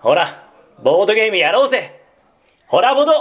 ほら、ボードゲームやろうぜ。ほらボド。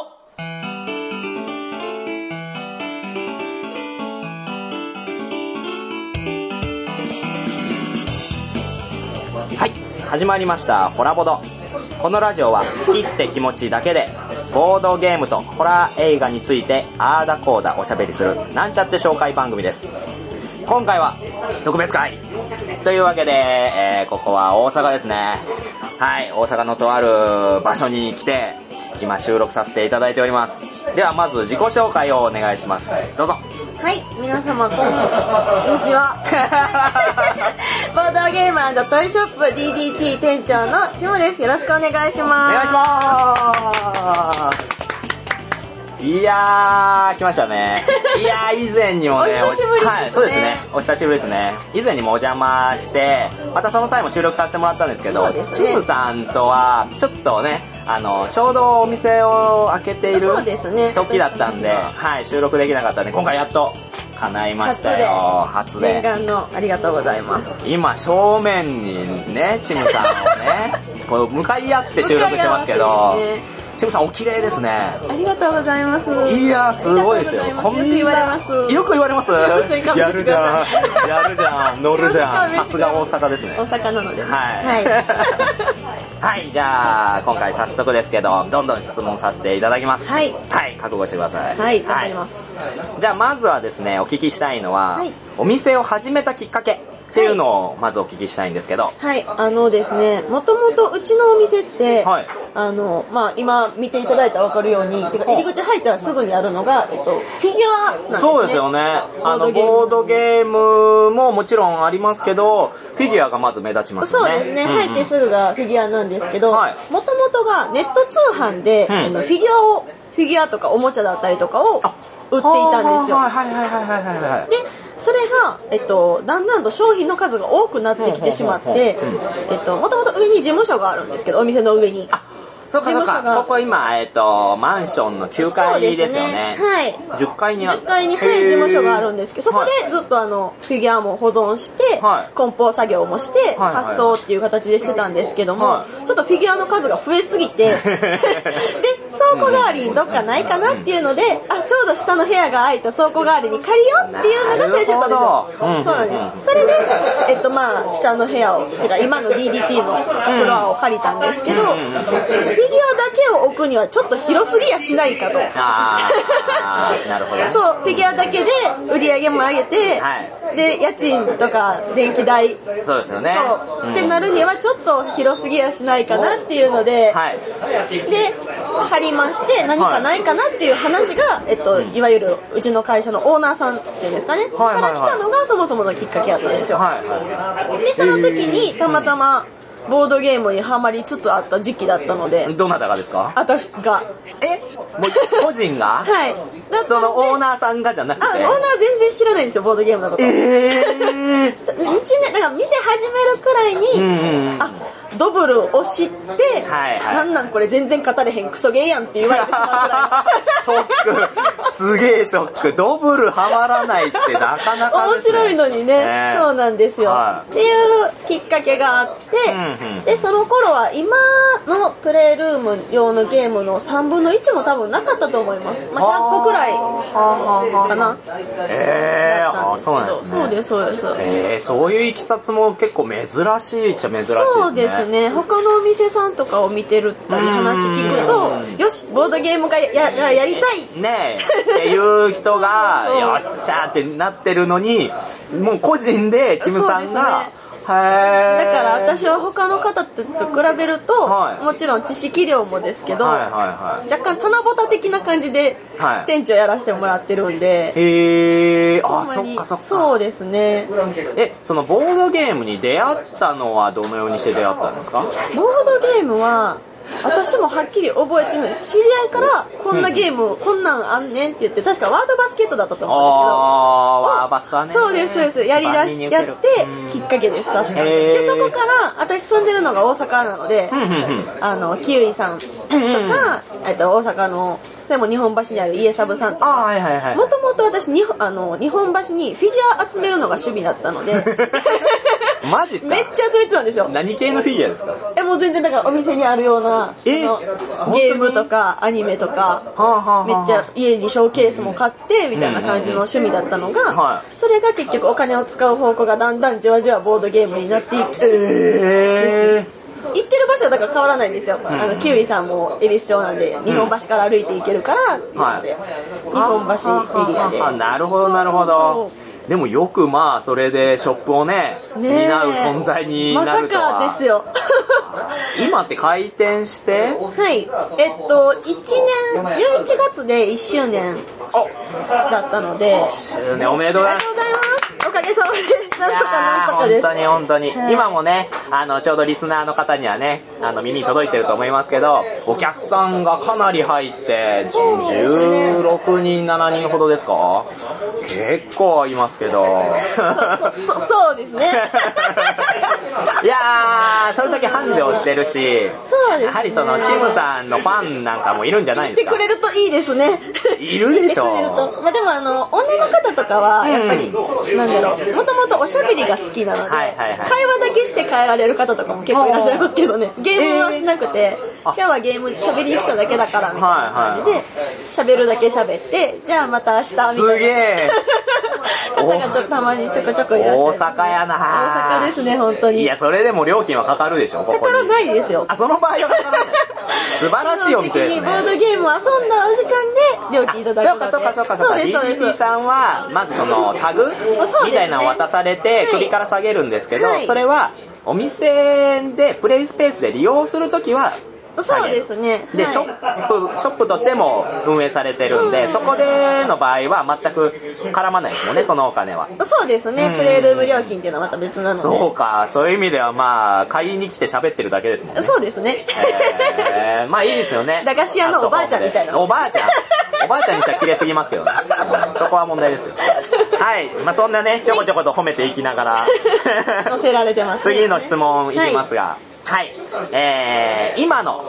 はい、始まりましたホラボド。このラジオは好きって気持ちだけでボードゲームとホラー映画についてあーだこーだおしゃべりするなんちゃって紹介番組です。今回は特別会というわけで、ここは大阪ですね。はい、大阪のとある場所に来て今収録させていただいております。ではまず自己紹介をお願いします。どうぞ。 はい、皆様こんにちは。ボードゲーム&トイショップ DDT 店長のちもです。よろしくお願いします。 お願いします。いやー来ましたね。いやー以前にもねお久しぶりですね。 はい、そうですね、お久しぶりですね。以前にもお邪魔してまたその際も収録させてもらったんですけど、 ね、 チムさんとはちょっとねちょうどお店を開けている時だったんで、はい、収録できなかったんで今回やっと叶いましたよ。初で念願のありがとうございます。 今正面にねチムさんをねこう向かい合って収録してますけど、チムさんお綺麗ですね。 ありがとうございます。 いやすごいですよ。 こんなよく言われます。 よく言われます。やるじゃんやるじゃん乗るじゃん。さすが大阪ですね。 大阪なので、 はいはい、じゃあ今回早速ですけどどんどん質問させていただきます。はい、はい、覚悟してください。 はい、頑張ります。 じゃあまずはですねお聞きしたいのは、はい、お店を始めたきっかけっていうのをまずお聞きしたいんですけど。 はい、ですね、もともとうちのお店って、はい、まあ今見ていただいたら分かるように、入り口入ったらすぐにあるのが、フィギュアなんですね。 そうですよね。ボードゲームももちろんありますけど、フィギュアがまず目立ちますね。 そうですね、入ってすぐがフィギュアなんですけど、もともとがネット通販で、フィギュアとかおもちゃだったりとかを売っていたんですよ。でそれが、だんだんと商品の数が多くなってきてしまって、もともと上に事務所があるんですけど、お店の上に。 そうかそうか、ここ今、マンションの9階ですよね。はい。10階に 10階に、はい、事務所があるんですけど、そこでずっとフィギュアも保存して、梱包作業もして、発送っていう形でしてたんですけども、ちょっとフィギュアの数が増えすぎて、で、倉庫代わりにどっかないかなっていうので、ちょうど下の部屋が空いた倉庫代わりに借りようっていうのが最初だったんですよ。そうなんです。それで、まあ、下の部屋を、てか今の DDT のフロアを借りたんですけど、フィギュアだけを置くにはちょっと広すぎやしないかと。 なるほど。 そう、フィギュアだけで売り上げも上げて、で、家賃とか電気代。 そうですよね。 そう。ってなるにはちょっと広すぎやしないかなっていうので、で、借りまして、何かないかなっていう話が、いわゆるうちの会社のオーナーさんっていうんですかね、から来たのがそもそものきっかけだったんですよ。で、その時にたまたま、ボードゲームにハマりつつあった時期だったので。 どなたがですか？ 私が。 もう個人が？はい。そのオーナーさんがじゃなくて。 オーナー全然知らないんですよ、ボードゲームのこと。1年、だから店始めるくらいに、ドブルを知って、なんなんこれ全然語れへんクソゲーやんって言われてしまうくらい。 ショック。すげえショック。ドブルハマらないってなかなかですね。 面白いのにね。そうなんですよ。っていうきっかけがあって、で、その頃は今のプレイルーム用のゲームの3分の1も多分なかったと思います。まあ、100個くらいかな。 そうなんですね。 そうです、そうです。 そういういきさつも結構珍しいっちゃ珍しいですね。 そうですね。他のお店さんとかを見てるったり話聞くと、よし、ボードゲームが やりたいねえっていう人がよっしゃーってなってるのに、もう個人でキムさんが、だから私は他の方と比べると、もちろん知識量もですけど、若干棚ぼた的な感じで店長やらせてもらってるんで。 そっかそっか。 そうですね。 そのボードゲームに出会ったのはどのようにして出会ったんですか？ ボードゲームは私もはっきり覚えてない。知り合いからこんなゲーム、こんなんあんねんって言って、確かワードバスケットだったと思うんですけど。 ワーバスはね。 そうです、そうです。やってきっかけです、確かに。で、そこから、私住んでるのが大阪なので、キウイさんとか、大阪の、それも日本橋にある家サブさんとか、もともと私、日本橋にフィギュア集めるのが趣味だったので、 マジっすか？ めっちゃ集めてたんですよ。 何系のフィギュアですか？ もう全然だからお店にあるような、ゲームとかアニメとか、めっちゃ家にショーケースも買って、みたいな感じの趣味だったのが、それが結局お金を使う方向がだんだんじわじわボードゲームになっていき、行ってる場所はだから変わらないんですよ。キウイさんも恵比寿町なんで、日本橋から歩いて行けるからっていうので、日本橋フィギュアで。 なるほどなるほど。でもよくまあそれでショップをね担う存在になるとは。 まさかですよ。 今って開店して、 はい、1年11月で1周年だったので、 周年おめでとうございます。 おかげさまでなんとかなんとかです。 本当に、今もねちょうどリスナーの方にはね耳に届いてると思いますけど、お客さんがかなり入って16人7人ほどですか？結構いますけど。 そうですね。 いやー、それだけ繁盛してるし、 そうですね、 やはりそのチムさんのファンなんかもいるんじゃないですか？ 言ってくれるといいですね。 いるでしょう。 まあでも女の方とかはやっぱり、なんだろう、もともとおしゃべりが好きなので、会話だけして帰られる方とかも結構いらっしゃいますけどね。ゲームはしなくて、今日はゲーム喋りに来ただけだからみたいな感じで喋るだけ喋って、じゃあまた明日みたいな。 すげえ。 方がちょっとたまにちょこちょこいらっしゃる。 大阪やな。 大阪ですね、本当に。 いや、それでも料金はかかるでしょ、ここに。 かからないですよ。 その場合はかからない。素晴らしいお店ですね。 ボードゲームを遊んだお時間で料金いただくので。 そうか。DDT さんは、まずそのタグみたいなのを渡されて、首から下げるんですけど、それはお店でプレイスペースで利用するときは、 そうですね。 で、ショップとしても運営されてるんで、そこでの場合は全く絡まないですもんね、そのお金は。 そうですね。プレイルーム料金っていうのはまた別なので。 そうか、そういう意味ではまあ、買いに来て喋ってるだけですもんね。 そうですね。 まあいいですよね。 駄菓子屋のおばあちゃんみたいな。 おばあちゃんにしたら綺麗すぎますけどね。そこは問題ですよ。はい。まあそんなね、ちょこちょこと褒めていきながら。 載せられてますね。 次の質問いきますが。はい。今の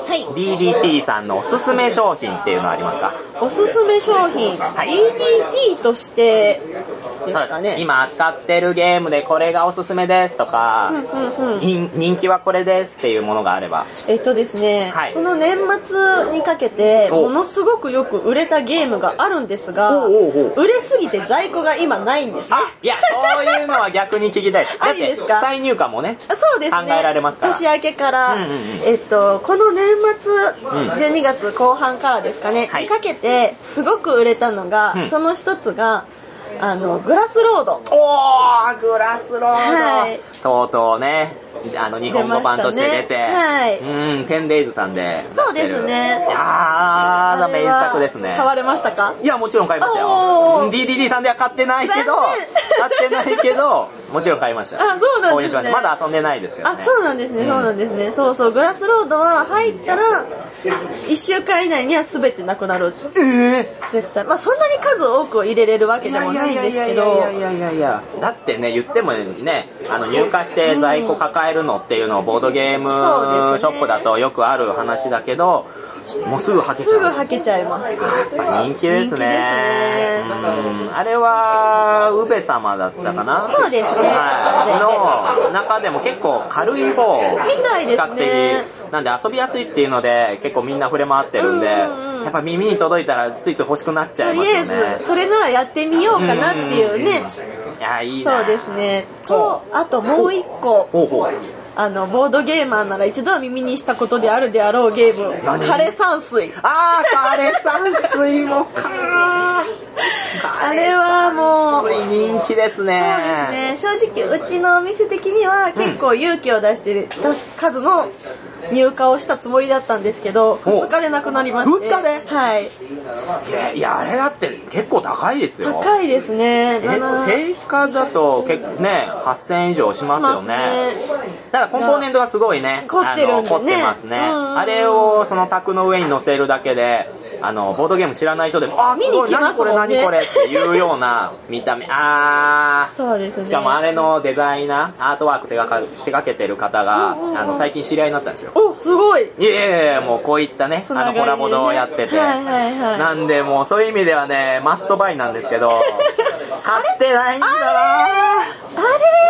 DDT さんのおすすめ商品っていうのはありますか？ おすすめ商品、はい、DDT としてですかね。 今扱ってるゲームでこれがおすすめですとか、人気はこれですっていうものがあれば。 ですね、はい、この年末にかけてものすごくよく売れたゲームがあるんですが、売れすぎて在庫が今ないんですね。 いや、そういうのは逆に聞きたいです。だって再入荷もね、 そうですね、 考えられますから。 年明けから、この年末、12月後半からですかね、にかけてすごく売れたのが、その一つがグラスロード。 グラスロード、はい、とうとうね、日本語版として出て、はい、10days さんで出してる。そうですね。いやー、名作ですね。 買われましたか？ いや、もちろん買いましたよ。DDD さんでは買ってないけど、もちろん買いました。 そうなんですね。 まだ遊んでないですけどね。 そうなんですね、そうなんですね。そう、グラスロードは入ったら、1週間以内には全てなくなる。絶対。まあそんなに数多く入れれるわけでもないんですけど。 いや。だってね、言ってもね、入荷して在庫抱えるのっていうのをボードゲームショップだとよくある話だけど、もうすぐ履けちゃう。 すぐ履けちゃいます。 やっぱ人気ですね。あれは宇部様だったかな？ そうですね。 の中でも結構軽い方、 みたいですね。 なんで遊びやすいっていうので結構みんな触れ回ってるんで、やっぱ耳に届いたらついつい欲しくなっちゃいますよね。とりあえずそれならやってみようかなっていうね。 いや、いいな。 そうですね。と、あともう一個。ボードゲーマーなら一度は耳にしたことであるであろうゲーム、枯山水。 枯山水もか。 あれはもう人気ですね。 そうですね。正直うちのお店的には結構勇気を出して出す数の入荷をしたつもりだったんですけど、2日でなくなりまして。 2日で？ はい。 すげえ。いや、あれだって結構高いですよ。 高いですね。 定価だと結構ね、8000円以上しますよね。ただコンポーネントがすごいね、 凝ってるんでね。 凝ってますね。あれをその卓の上に乗せるだけで、ボードゲーム知らない人でも、 見に来ますもんね。 何これっていうような見た目。 そうですね。 しかもあれのデザイナー、アートワーク手掛けてる方が、最近知り合いになったんですよ。 すごい。 いやもうこういったね、コラボドをやってて。なんでもうそういう意味ではね、マストバイなんですけど、買ってないんだな。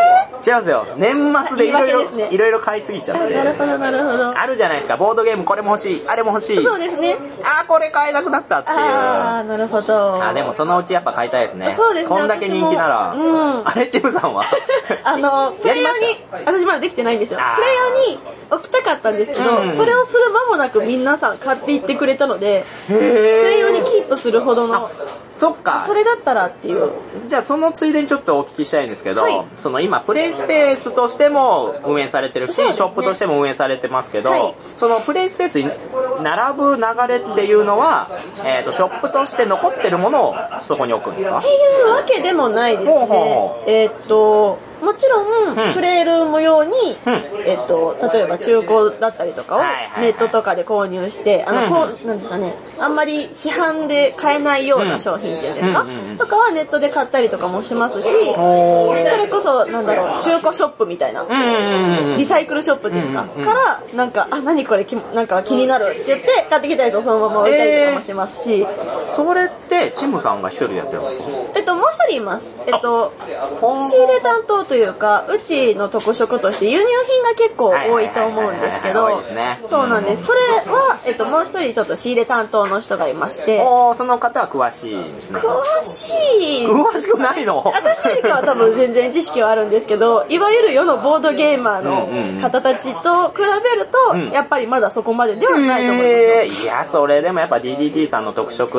違うんですよ。年末でいろいろ買いすぎちゃって。 なるほど、なるほど。 あるじゃないですか。ボードゲームこれも欲しい、あれも欲しい。 そうですね。 これ買えなくなったっていう。 なるほど。 でもそのうちやっぱ買いたいですね。 そうですね。 こんだけ人気なら。あれ、チムさんはプレイヤーに、私まだできてないんですよ。プレイヤーに置きたかったんですけど、それをする間もなく皆さん買っていってくれたので、プレイヤーにキープするほどの、 そっか。 それだったらっていう。 じゃあそのついでにちょっとお聞きしたいんですけど、その今プレイスペースとしても運営されてるし、ショップとしても運営されてますけど、そのプレイスペースに並ぶ流れっていうのは、ショップとして残ってるものをそこに置くんですか？ っていうわけでもないですね。もちろん、プレイルーム用に、例えば中古だったりとかをネットとかで購入して、なんですかね、あんまり市販で買えないような商品っていうんですか、とかはネットで買ったりとかもしますし、それこそ、なんだろう、中古ショップみたいな、リサイクルショップっていうんですか、から、なんか、何これなんか気になるって言って買ってきたやつをそのまま置いたりとかもしますし。 それって、チムさんが一人でやってるんですか？ もう一人います。仕入れ担当というか、うちの特色として輸入品が結構多いと思うんですけど、そうなんです。それは、もう一人ちょっと仕入れ担当の人がいまして。 その方は詳しいですね。 詳しくないの？ 私よりかは多分全然知識はあるんですけど、いわゆる世のボードゲーマーの方たちと比べると、やっぱりまだそこまでではないと思います。 いや、それでもやっぱ DDT さんの特色って、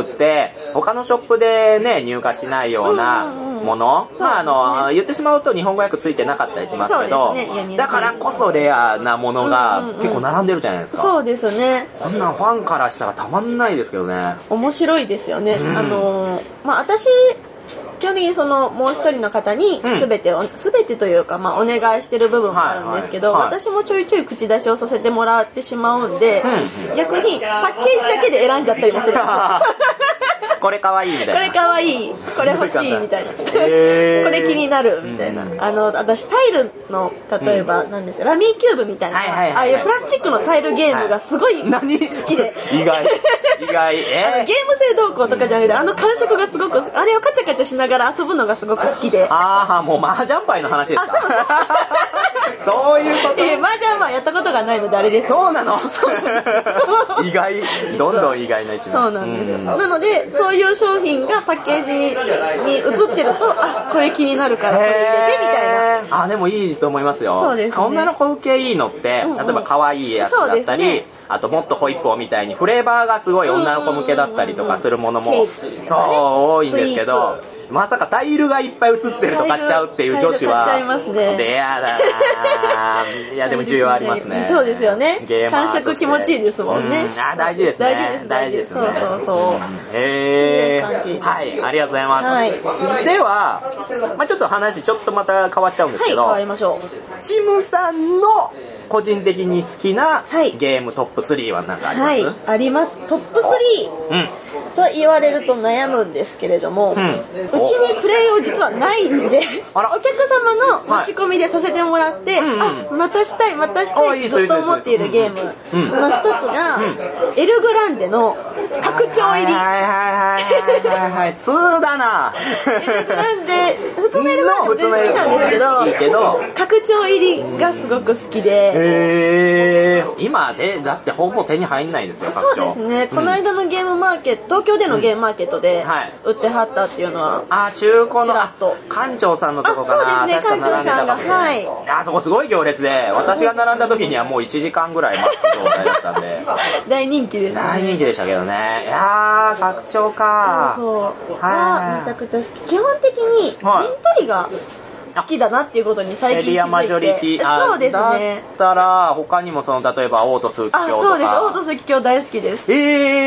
他のショップでね、入荷しないようなもの、言ってしまうと日本語訳ついてなかったりしますけど、だからこそレアなものが結構並んでるじゃないですか。 そうですね。 こんなんファンからしたらたまんないですけどね。 面白いですよね。私、基本的にそのもう一人の方に全てというか、お願いしてる部分もあるんですけど、私もちょいちょい口出しをさせてもらってしまうんで、逆にパッケージだけで選んじゃったりもするんですよ。 これかわいいみたいな。 これかわいい、これ欲しいみたいな。これ気になるみたいな。私タイルの、例えば、何ですか、ラミーキューブみたいな、ああいうプラスチックのタイルゲームがすごい好きで。 意外。 ゲーム性動向とかじゃなくて、感触がすごく、あれをカチャカチャしながら遊ぶのがすごく好きで。 もう麻雀牌の話ですか？そういうこと？ 麻雀牌やったことがないのであれです。 そうなの？そうなんですよ。意外、どんどん意外な一面。 そうなんですよ。なので、そういう商品がパッケージに映ってると、これ気になるからこれ入れてみたいな。 でもいいと思いますよ。 そうですね。 女の子受けいいのって、例えば可愛いやつだったり、あともっとホイップみたいにフレーバーがすごい女の子向けだったりとかするものも、そう多いんですけど、まさかタイルがいっぱい映ってると買っちゃうっていう女子はレアだな。いやでも需要ありますね。 そうですよね。感触気持ちいいですもんね。 大事ですね。大事ですね。 そう。 はい、ありがとうございます。では、ちょっと話ちょっとまた変わっちゃうんですけど、 変わりましょう。 チムさんの個人的に好きなゲームトップ3は何かあります？ はい、あります。トップ3と言われると悩むんですけれども、うちにプレイを実はないんで、お客様の持ち込みでさせてもらって、またしたいってずっと思っているゲームの一つが、エルグランデの拡張入り。 2だな。 エルグランデ、普通のエルグランデも全然好きなんですけど、拡張入りがすごく好きで。 今でだってほぼ手に入んないですよ。 そうですね。この間のゲームマーケット、東京でのゲームマーケットで売ってはったっていうのは、 中古の館長さんのとこかな。 そうですね、館長さんが、はい。 そこすごい行列で、私が並んだ時にはもう1時間ぐらい待つ状態だったんで。 大人気ですね。 大人気でしたけどね。いやー、拡張か。 そう。めちゃくちゃ好き。基本的に陣取りが好きだなっていうことに最近気づいて。エリアマジョリティ。そうですね。 だったら他にも例えばオート数奇鏡とか。 そうです。オート数奇鏡大好きです。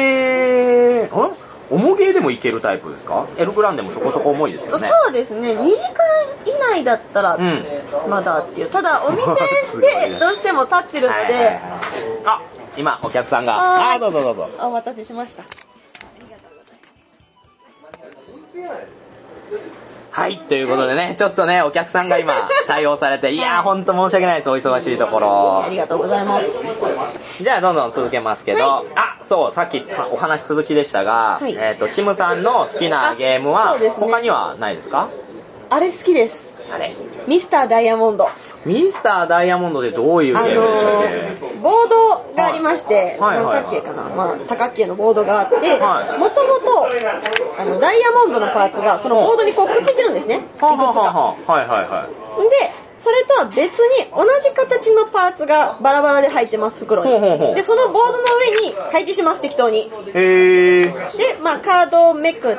重ゲーでもいけるタイプですか？エルグランデもそこそこ重いですよね。 そうですね。2時間以内だったらまだっていう。ただお店でどうしても立ってるので。 今お客さんが。どうぞ。 お待たせしました。 はい、ということでね、ちょっとね、お客さんが今対応されて、いやーほんと申し訳ないです、お忙しいところ。 ありがとうございます。 じゃあどんどん続けますけど、そう、さっきお話続きでしたが、チムさんの好きなゲームは他にはないですか？ あれ好きです。 あれミスターダイヤモンド。 ミスターダイヤモンドでどういうゲームでしたっけ？ ボードがありまして、何角形かな、まあ多角形のボードがあって、もともとダイヤモンドのパーツがそのボードにこうくっついてるんですね。いくつか。で、それとは別に同じ形のパーツがバラバラで入ってます、袋に。で、そのボードの上に配置します、適当に。で、まあカードをめくって、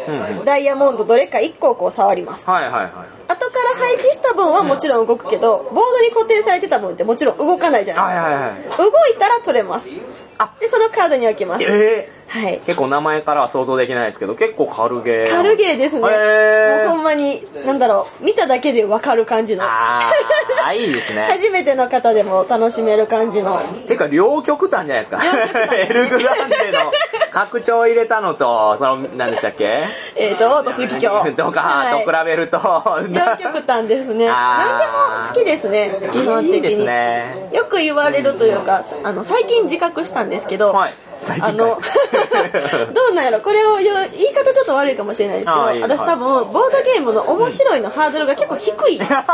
ダイヤモンドどれか1個をこう触ります。後から配置した分はもちろん動くけど、ボードに固定されてた分ってもちろん動かないじゃないですか。動いたら取れます。で、そのカードに置きます。はい、結構名前からは想像できないですけど、結構軽ゲー。 軽ゲーですね。もうほんまに、なんだろう、見ただけでわかる感じの。 いいですね。 初めての方でも楽しめる感じの。 てか、両極端じゃないですか。エルグランデの拡張入れたのと、何でしたっけ？ オート数奇鏡とかと比べると、 両極端ですね。何でも好きですね、基本的に。いいですね。よく言われるというか、最近自覚したんですけど、どうなんやろ、これを言い方ちょっと悪いかもしれないですけど、私多分ボードゲームの面白いのハードルが結構低い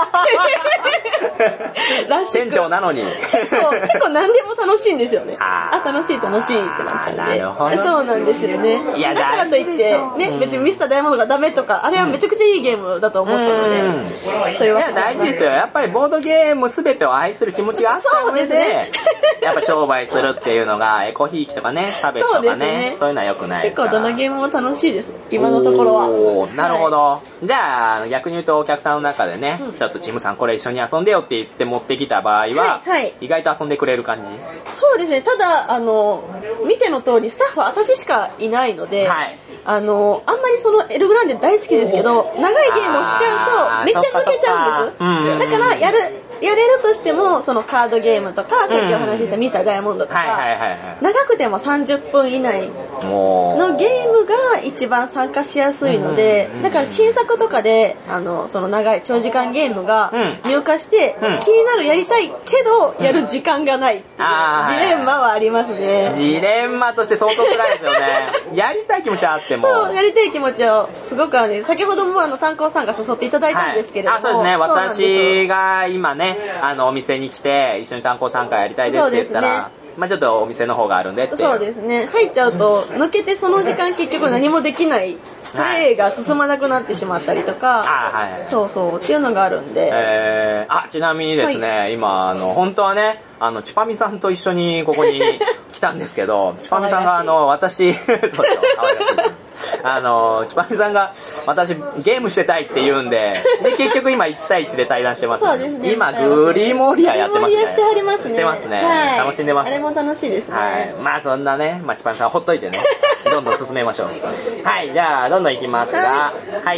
らしく、 店長なのに結構何でも楽しいんですよね。楽しいってなっちゃうんで。そうなんですよね。だからといってね、別にミスターダイヤモンドがダメとか、あれはめちゃくちゃいいゲームだと思ったので、そういうわけ大事ですよ。やっぱりボードゲーム全てを愛する気持ちがあった上で、やっぱ商売するっていうのがエコひいきとかね、差別とかね、そういうのは良くないですから。 結構どのゲームも楽しいです、今のところは。 なるほど。じゃあ逆に言うとお客さんの中でね、ちょっとチムさんこれ一緒に遊んでよって言って持ってきた場合は、意外と遊んでくれる感じ？ そうですね。ただ見ての通りスタッフは私しかいないので、あんまりそのエルグランデ大好きですけど、長いゲームをしちゃうとめっちゃ抜けちゃうんです。だからやれるとしても、そのカードゲームとか、さっきお話ししたミスターダイヤモンドとか、長くても30分以内のゲームが一番参加しやすいので、だから新作とかで、その長い長時間ゲームが入荷して、気になる、やりたいけど、やる時間がないっていうジレンマはありますね。 ジレンマとして相当辛いですよね。やりたい気持ちはあっても。 そう、やりたい気持ちはすごくあるんです。先ほども単行さんが誘っていただいたんですけれども。 そうですね。私が今ね、お店に来て一緒に単行参加やりたいですって言ったら、まあちょっとお店の方があるんでって。 そうですね。入っちゃうと抜けてその時間結局何もできない、プレイが進まなくなってしまったりとか、そうっていうのがあるんで。 ちなみにですね、今本当はね、チパミさんと一緒にここに来たんですけど、チパミさんが私そうですよ、可愛らしいです。チパミさんが私ゲームしてたいって言うんで、結局今1対1で対談してます、ね。そうですね。今グリモリアやってますね。グリモリアしてはりますね。してますね。楽しんでます。 あれも楽しいですね。 まあそんなね、チパミさんほっといてね、どんどん進めましょう。はい、じゃあどんどんいきますが、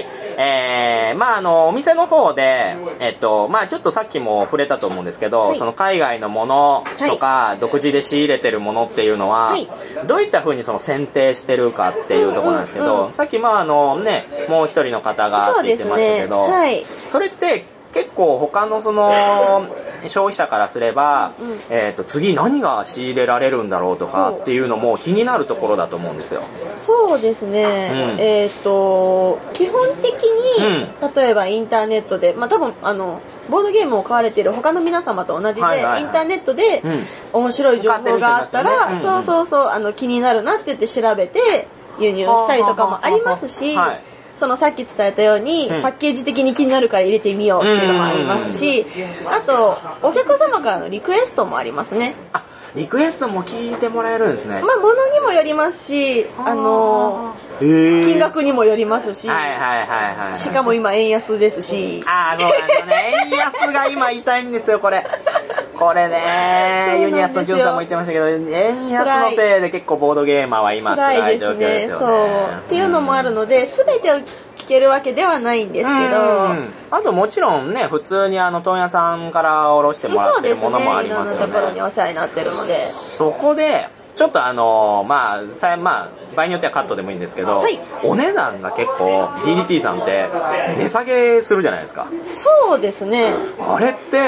お店の方でちょっとさっきも触れたと思うんですけど、その海外のものとか、独自で仕入れてるものっていうのは、どういった風にその選定してるかっていうところなんですけど、さっきもう一人の方がって言ってましたけど、それって結構他のその消費者からすれば、次何が仕入れられるんだろうとかっていうのも気になるところだと思うんですよ。 そうですね、基本的に、例えばインターネットで、多分ボードゲームを買われている他の皆様と同じで、インターネットで面白い情報があったら、気になるなって言って調べて輸入したりとかもありますし、そのさっき伝えたように、パッケージ的に気になるから入れてみようっていうのもありますし、あとお客様からのリクエストもありますね。 リクエストも聞いてもらえるんですね。 物にもよりますし、金額にもよりますし、しかも今円安ですし。 円安が今痛いんですよ、これ。これね、ユニアスのジュンさんも言ってましたけど、円安のせいで結構ボードゲーマーは今辛い状況ですよね。そうっていうのもあるので、全てを聞けるわけではないんですけど、 あともちろんね、普通に問屋さんからおろしてもらってるものもありますよね。 いろんなところにお世話になってるので、 そこでちょっと場合によってはカットでもいいんですけど、お値段が結構 DDT さんって値下げするじゃないですか。 そうですね。 あれって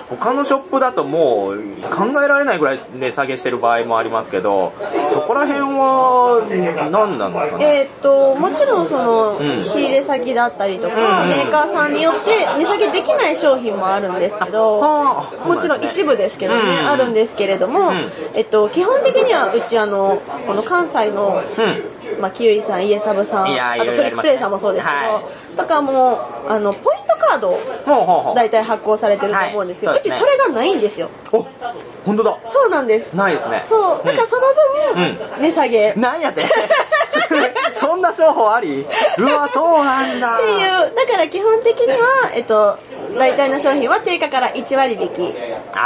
他のショップだともう考えられないぐらい値下げしてる場合もありますけど、そこら辺は何なんですかね。 もちろんその仕入れ先だったりとか、メーカーさんによって値下げできない商品もあるんですけど、もちろん一部ですけどね、あるんですけれども、基本的にはうちこの関西の、キウイさん、イエサブさん、あとトリックプレイさんもそうですけど、とかもポイントカードを大体発行されてると思うんですけど、うちそれがないんですよ。 お、本当だ。 そうなんです。 ないですね。 そう、だからその分、値下げ。 なんやってそんな商法あり？うわ、そうなんだ。 っていう、だから基本的には、大体の商品は定価から1割引き。っていう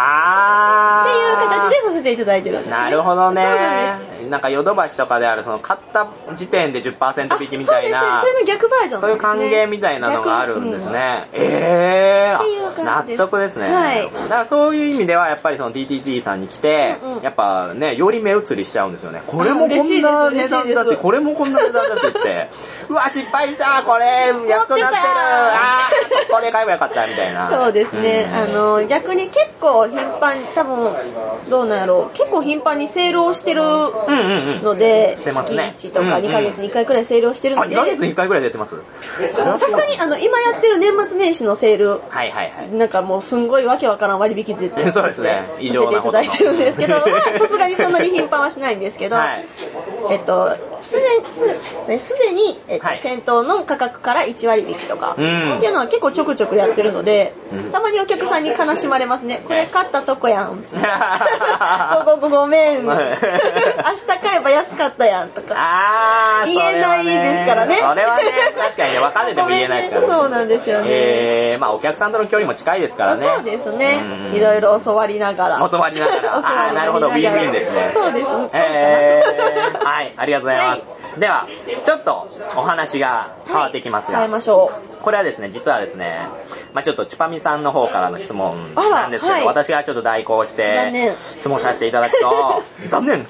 形でさせていただいてるんですね。 なるほどね。 そうなんです。 なんかヨドバシとかであるその買った時点で 10% 引きみたいな、 そうですね、それの逆バージョンですね。 そういう還元みたいなのがあるんですね。 っていう感じです。 納得ですね。 はい。 だからそういう意味ではやっぱりその TTT さんに来て、やっぱね、より目移りしちゃうんですよね。これもこんな値段だし、これもこんな値段だしって、うわ、失敗したこれ、やっとなってるこれ買えばよかったみたいな。 そうですね。逆に結構頻繁に、多分、どうなんやろう、結構頻繁にセールをしてるので、 してますね。 月1とか2ヶ月に1回くらいセールをしてるので。 2ヶ月に1回くらいでやってます？ さすがに今やってる年末年始のセール、 はいはいはい。 なんかもうすんごいわけわからん割引絶対そうですね。異常なほどの。 させていただいてるんですけど、さすがにそんなに頻繁はしないんですけど、すでに、店頭の価格から1割引きとか、っていうのは結構ちょくちょくやってるので、たまにお客さんに悲しまれますね。これ買ったとこやん。ごめん。明日買えば安かったやんとか。言えないですからね。 それはね、確かにね、分かれても言えないですからね。 そうなんですよね。 まあお客さんとの距離も近いですからね。 そうですね。いろいろ教わりながら。 教わりながら。なるほど、ウィンウィンですね。 そうです。 はい、ありがとうございます。では、ちょっとお話が変わってきますが。 変えましょう。これはですね、実はですね、ちょっとチュパミさんの方からの質問なんですけど、私がちょっと代行して、質問させていただくと、残念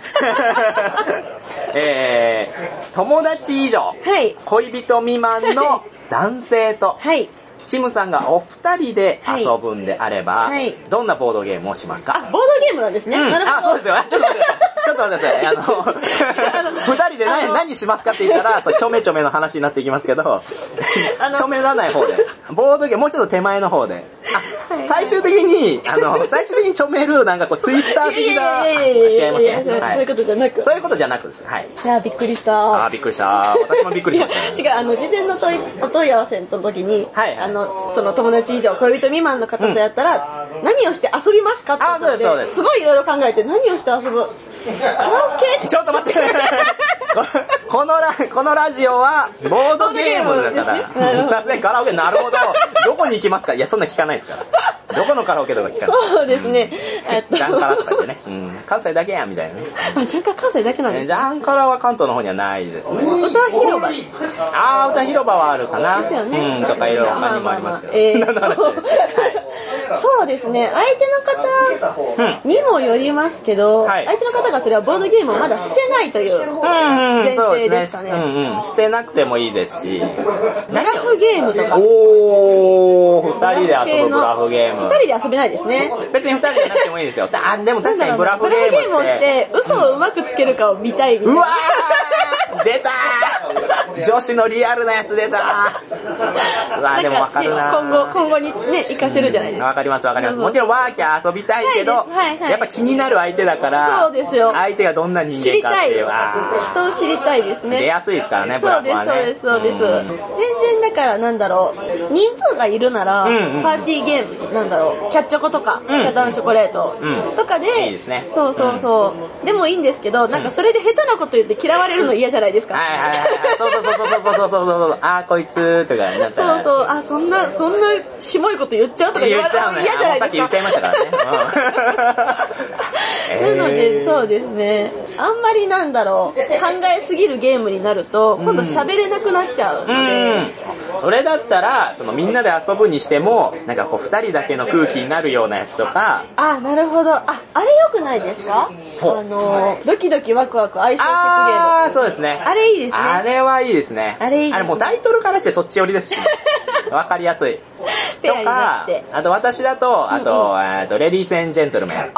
友達以上、恋人未満の男性と、チムさんがお二人で遊ぶんであれば、どんなボードゲームをしますか？ ボードゲームなんですね。なるほど。 そうですよ。ちょっと待ってください。二人で何しますかって言ったら、ちょめちょめの話になっていきますけど、ちょめらない方で。ボードゲーム、もうちょっと手前の方で。最終的にちょめる、なんかこう、ツイスター的な、違いますね。 そういうことじゃなく。 そういうことじゃなくです。はい。 いや、びっくりした。 びっくりした。私もびっくりしました。 違う、事前のお問い合わせの時に、その友達以上、恋人未満の方とやったら、何をして遊びますかって言って、すごいいろいろ考えて、何をして遊ぶ？カラオケ？ ちょっと待ってこのラジオはボードゲームだから、さすがにカラオケ、なるほど、どこに行きますか？いや、そんな聞かないですから。どこのカラオケとか聞かない。 そうですね。 ジャンカラとかってね、関西だけやんみたいなね。 ジャンカラ関西だけなんですか？ジャンカラは関東の方にはないですね。 歌広場です。 歌広場はあるかな。 ですよね。 とかいろいろ他にもありますけど。 そうですね。相手の方にもよりますけど、相手の方がそれはボードゲームをまだしてないという前提ですかね。 してなくてもいいですし。 ブラフゲームとか。 二人で遊ぶブラフゲーム。 二人で遊べないですね。 別に二人じゃなくてもいいですよ。でも確かにブラフゲームをして嘘をうまくつけるかを見たいみたいな。 うわー出たー女子のリアルなやつ出たーでも分かるな今後にね、活かせるじゃないですか。 分かります。もちろんワーキャー遊びたいけど、やっぱ気になる相手だから、 そうですよ。 相手がどんな人間かっていう人を知りたいですね。 出やすいですからね、ブラフはね。 そうです。全然だから人数がいるなら、パーティーゲーム、キャッチョコとか、キャッタのチョコレートとかで、 いいですね。 そう。でもいいんですけど、なんかそれで下手なこと言って嫌われるの嫌じゃないですか。 そう。こいつとかなったら。 そう。そんなしもいこと言っちゃうとか言われるの嫌じゃないですか。 さっき言っちゃいましたからね。 なので、そうですね。あんまり考えすぎるゲームになると、今度喋れなくなっちゃうので。 それだったら、みんなで遊ぶにしても、なんか二人だけの空気になるようなやつとか。 なるほど。あれ良くないですか？ドキドキワクワク相性チェックゲーム。 そうですね。 あれいいですね。 あれはいいですね。あれもうタイトルからしてそっち寄りですし。 わかりやすい。 ペアになって。 あと私だと、レディース&ジェントルメン。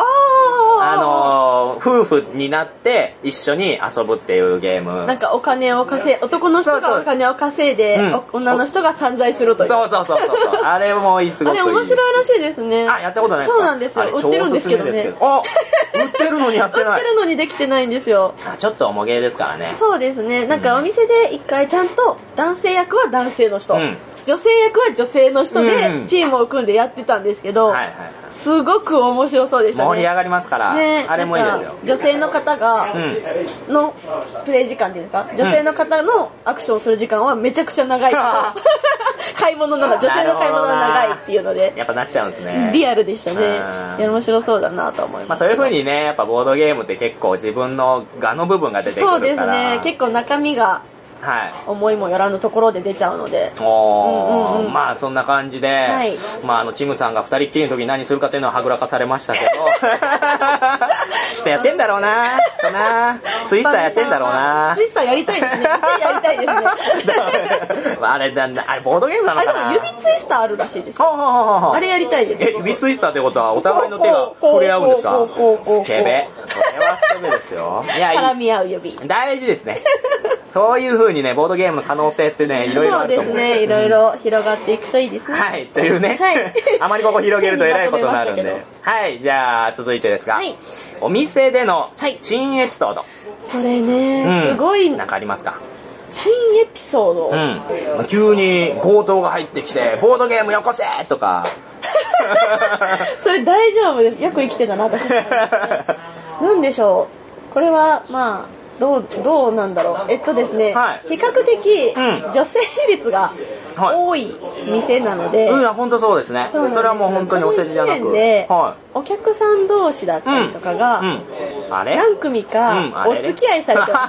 夫婦になって一緒に遊ぶっていうゲーム。 なんかお金を男の人がお金を稼いで、女の人が散財するという。 そう。あれもすごくいい。 あれ面白いらしいですね。 やったことないですか？ そうなんですよ。売ってるんですけどね。 売ってるのにやってない。 売ってるのにできてないんですよ。 ちょっと重ゲーですからね。 そうですね。なんかお店で一回ちゃんと男性役は男性の人、女性役は女性の人でチームを組んでやってたんですけど、すごく面白そうでしたね。 盛り上がりますから、あれもいいですよ。 女性の方がのプレイ時間ですか、女性の方のアクションする時間はめちゃくちゃ長い買い物なの、女性の買い物は長いっていうのでやっぱなっちゃうんですね。 リアルでしたね。いや面白そうだなと思います。 そういう風にね、やっぱボードゲームって結構自分の我の部分が出てくるから。 そうですね、結構中身が思いもよらぬところで出ちゃうので、 まあそんな感じで、チムさんが二人っきりの時に何するかというのははぐらかされましたけど人やってんだろうなツイスターやってんだろうな。 ツイスターやりたいですね。やりたいですねあれボードゲームなのかな。 でも指ツイスターあるらしいですよ。あれやりたいです。 指ツイスターってことはお互いの手が触れ合うんですか？スケベ。それはスケベですよ。 絡み合う指大事ですね。そういう風にね、ボードゲームの可能性ってね、いろいろあると思う。 そうですね、いろいろ広がっていくといいですね。 はい、というね、あまりここ広げるとえらいことになるんで。はい、じゃあ続いてですが、お店での珍エピソード。 それね、すごい。 なんかありますか？ 珍エピソード。急に強盗が入ってきて、ボードゲームよこせとか。 それ大丈夫です。よく生きてたな、私。なんでしょう。これは、まあ、どうなんだろう。ですね、比較的、女性比率が多い店なので、 本当そうですね。それはもう本当にお世辞じゃなく、 お客さん同士だったりとかが、何組かお付き合いされてます。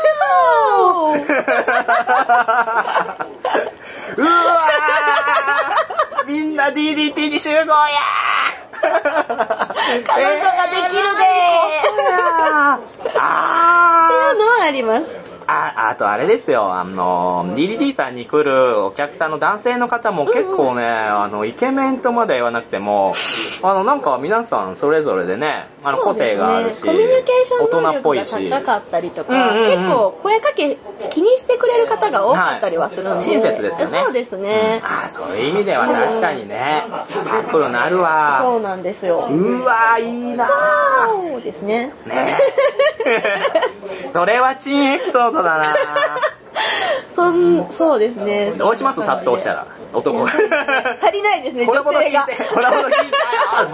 うわーみんな DDT に集合や彼女ができるでっていうのはあります。 あとあれですよ、DDT さんに来るお客さんの男性の方も結構ね、イケメンとまでは言わなくても、なんか皆さんそれぞれでね、個性があるし、 コミュニケーション能力が高かったりとか、結構声かけ気にしてくれる方が多かったりはするんで、 親切ですよね。 そうですね。 そういう意味では確かにね、カップルなるわ。 そうなんですよ。 うわいいなそうですね。 それは珍エピソードだな。 そうですね。 どうします？殺到したら男が足りないですね、女性が。 このこと聞いたよ。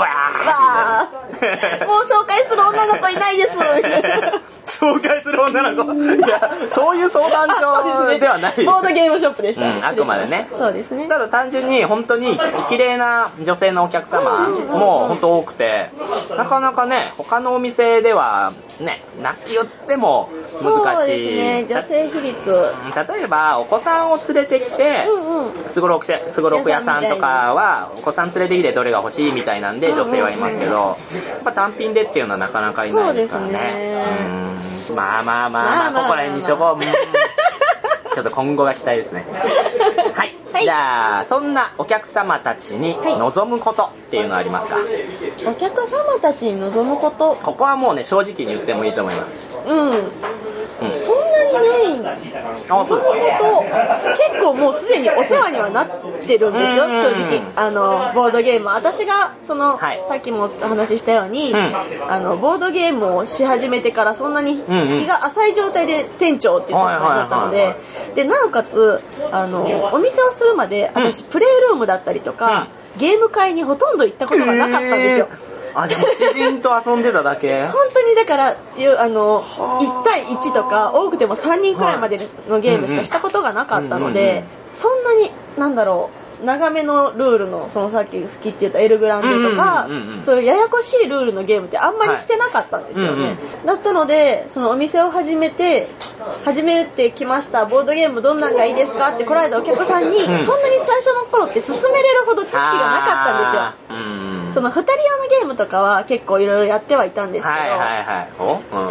もう紹介する女の子いないです。 紹介する女の子。いや、そういう相談所ではない。 ボードゲームショップでした。 あくまでね。 そうですね。 ただ単純に本当に綺麗な女性のお客様も本当多くて、なかなかね、他のお店ではね、言っても難しい。 そうですね、女性比率。 例えばお子さんを連れてきて、すごろく屋さんとかはお子さん連れてきてどれが欲しいみたいなんで女性はいますけど、やっぱ単品でっていうのはなかなかいないですからね。まあここら辺にしとこう。ちょっと今後が期待ですね。はい。じゃあそんなお客様たちに望むことっていうのはありますか？ お客様たちに望むこと。 ここはもうね、正直に言ってもいいと思います。 そんなにね、望むこと結構もうすでにお世話にはなってるんですよ、正直。ボードゲーム、私がさっきもお話ししたように、ボードゲームをし始めてからそんなに日が浅い状態で店長っていう立場になったので、でなおかつお店をするまで私プレイルームだったりとか、ゲーム会にほとんど行ったことがなかったんですよ。 でも知人と遊んでただけ。 本当にだから1対1とか多くても3人くらいまでのゲームしかしたことがなかったので、そんなに長めのルールのさっき好きって言ったエルグランデとか、そういうややこしいルールのゲームってあんまりしてなかったんですよね。だったのでそのお店を始めてきました、ボードゲームどんなんがいいですかって来られたお客さんに、そんなに最初の頃って勧めれるほど知識がなかったんですよ。その2人用のゲームとかは結構いろいろやってはいたんですけど、それこそが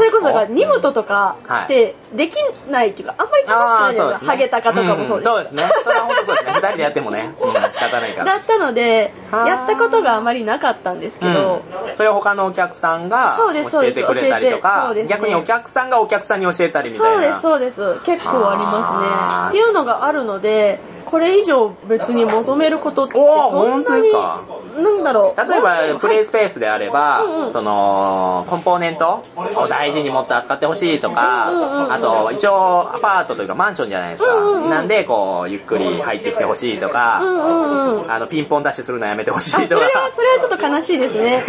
ニムトとかってできないっていうか、あんまり楽しくないじゃないですか。ハゲタカとかもそうです。 そうですね。それは本当そうですね。二人でやってもね、仕方ないから。 だったので、やったことがあまりなかったんですけど、 それを他のお客さんが教えてくれたりとか、逆にお客さんがお客さんに教えたりみたいな。 そうです。結構ありますね。っていうのがあるので、これ以上別に求めることってそんなに、なんだろう。 例えば、プレイスペースであれば、その、コンポーネントを大事にもっと扱ってほしいとか、あと、一応、アパートというかマンションじゃないですか。なんで、こう、ゆっくり入ってきてほしいとか、ピンポンダッシュするのやめてほしいとか。 それはちょっと悲しいですね。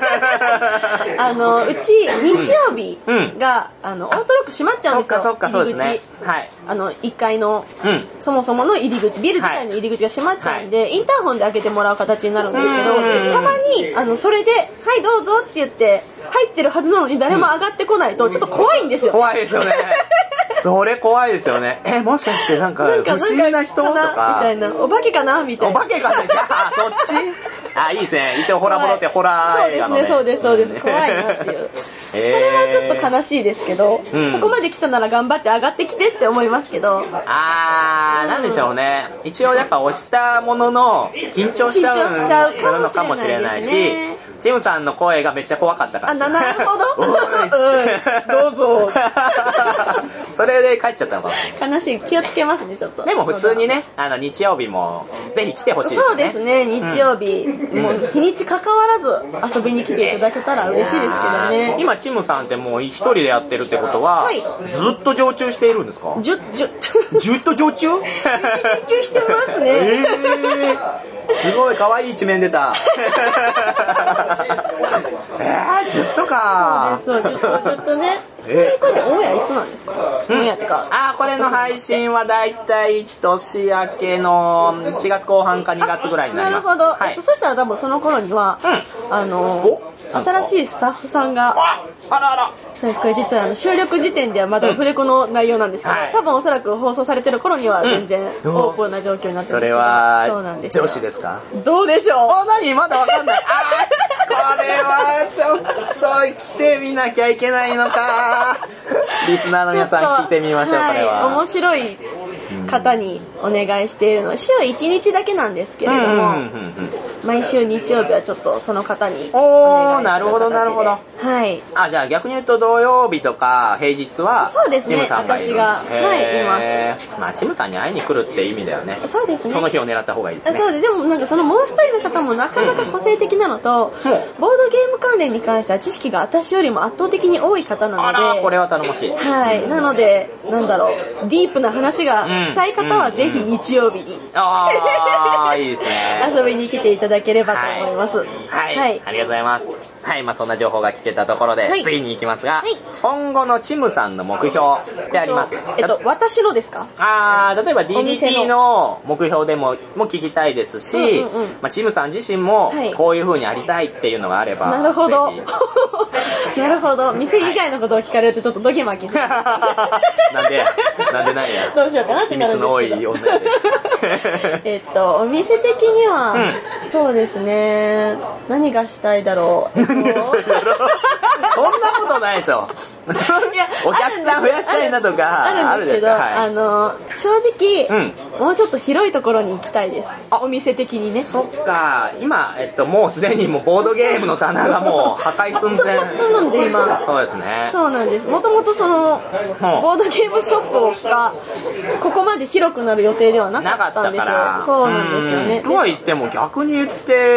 うち、日曜日が、オートロック閉まっちゃうんですよ。 そっか、そうですね。はい。 1階の、そもそもの入り口、ビル自体の入り口が閉まっちゃうんで、インターホンで開けてもらう形になるんですけど、たまに、それで、はいどうぞって言って、入ってるはずなのに誰も上がってこないと、ちょっと怖いんですよ。 怖いですよね。それ怖いですよね。もしかしてなんか、不思議な人とか。 みたいな。お化けかなみたいな。 お化けかなそっちいいですね。一応ホラボロってホラー映画のね。 そうです。怖いなっていう。それはちょっと悲しいですけど、そこまで来たなら頑張って上がってきてって思いますけど。 なんでしょうね。一応やっぱ押したものの、緊張しちゃうのかもしれないし、チムさんの声がめっちゃ怖かったから。 なるほど。どうぞ。 それで帰っちゃったのかも。悲しい。気をつけますね、ちょっと。 でも普通にね、日曜日もぜひ来てほしいですね。 そうですね、日曜日。もう日にち関わらず遊びに来ていただけたら嬉しいですけどね。 今、チムさんってもう一人でやってるってことは、ずっと常駐しているんですか？ずっと常駐？ 常駐してますね。 すごい可愛い一面出た。10とか。 そう、10とね。ちなみにこれオンエアいつなんですか？オンエアってか。 これの配信はだいたい年明けの1月後半か2月ぐらいになります。 なるほど。そしたら多分その頃には、新しいスタッフさんが、そうです、これ実は収録時点ではまだオフレコの内容なんですけど、多分おそらく放送されてる頃には全然オープンな状況になってるんですけど。 それは、女子ですか？ どうでしょう？ 何まだわかんない。これはちょっと来てみなきゃいけないのか。リスナーの皆さん聞いてみましょう、これは。 面白い方にお願いしているの。週1日だけなんですけれども、毎週日曜日はちょっとその方にお願いする形で。 なるほど。 はい。 じゃあ逆に言うと土曜日とか平日は、 そうですね、私が、います。チムさんに会いに来るって意味だよね。 そうですね。 その日を狙った方がいいですね。 そうで、でもなんかそのもう一人の方もなかなか個性的なのと、ボードゲーム関連に関しては知識が私よりも圧倒的に多い方なので、 これは頼もしい。 はい。なので、ディープな話がしたい方はぜひ日曜日に、いいですね。 遊びに来ていただければと思います。はい。 ありがとうございます。はい、そんな情報が聞けたところで、次に行きますが、今後のチムさんの目標ってあります？ 私のですか？ 例えば DDT の目標でも聞きたいですし、チムさん自身もこういう風にありたいっていうのがあれば。 なるほど。なるほど。店以外のことを聞かれるとちょっとドキマキする。 なんでどうしようかなってなるんですけど。秘密の多い女で。お店的には、そうですね。何がしたいだろう。 そんなことないでしょ。お客さん増やしたいなとかあるんですけど、正直、もうちょっと広いところに行きたいです。お店的にね。 そっか、今、もうすでにもうボードゲームの棚がもう破壊寸前。 そうなんで今。 そうですね。 そうなんです。もともとその、ボードゲームショップが、ここまで広くなる予定ではなかったんですよ。そうなんですよね。 とは言っても逆に言って、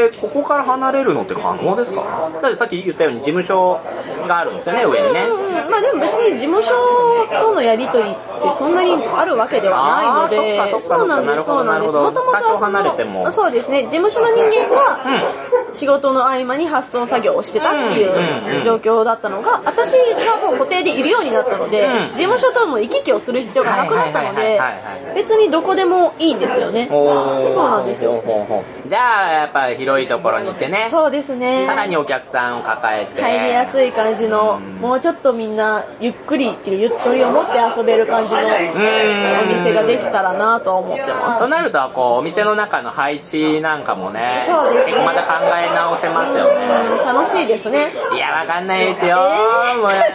ここから離れるのって可能ですか？だってさっき言ったように事務所があるんですよね、上にね。 でも別に事務所とのやり取りってそんなにあるわけではないので、そうなんです。もともとは離れても、 そうですね、事務所の人間が仕事の合間に発送作業をしてたっていう状況だったのが、私がもう固定でいるようになったので、事務所との行き来をする必要がなくなったので、別にどこでもいいんですよね。そうなんですよ。 じゃあやっぱり広いところに行ってね。 そうですね。 さらにお客さんを抱えて入りやすい感じの、もうちょっとみんなゆっくりっていうゆとりを持って遊べる感じのお店ができたらなとは思ってます。 そうなるとお店の中の配置なんかもね、 そうですね、 また考え直せますよね。 楽しいですね。 いや、わかんないですよ。もう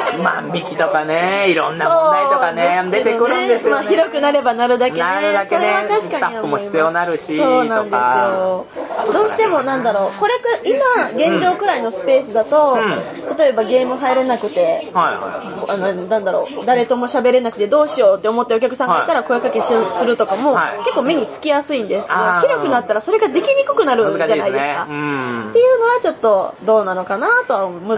万引きとかね、いろんな問題とかね、出てくるんですよね。 広くなればなるだけね。 なるだけね、スタッフも必要になるし、 そうなんですよ。どうしてもなんだろう、これ今、現状くらいのスペースだと、例えばゲーム入れなくて、なんだろう、誰とも喋れなくてどうしようって思ってお客さんがいたら声かけするとかも、結構目につきやすいんですけど、広くなったらそれができにくくなるじゃないですか。っていうのはちょっとどうなのかなとは難しいなと思い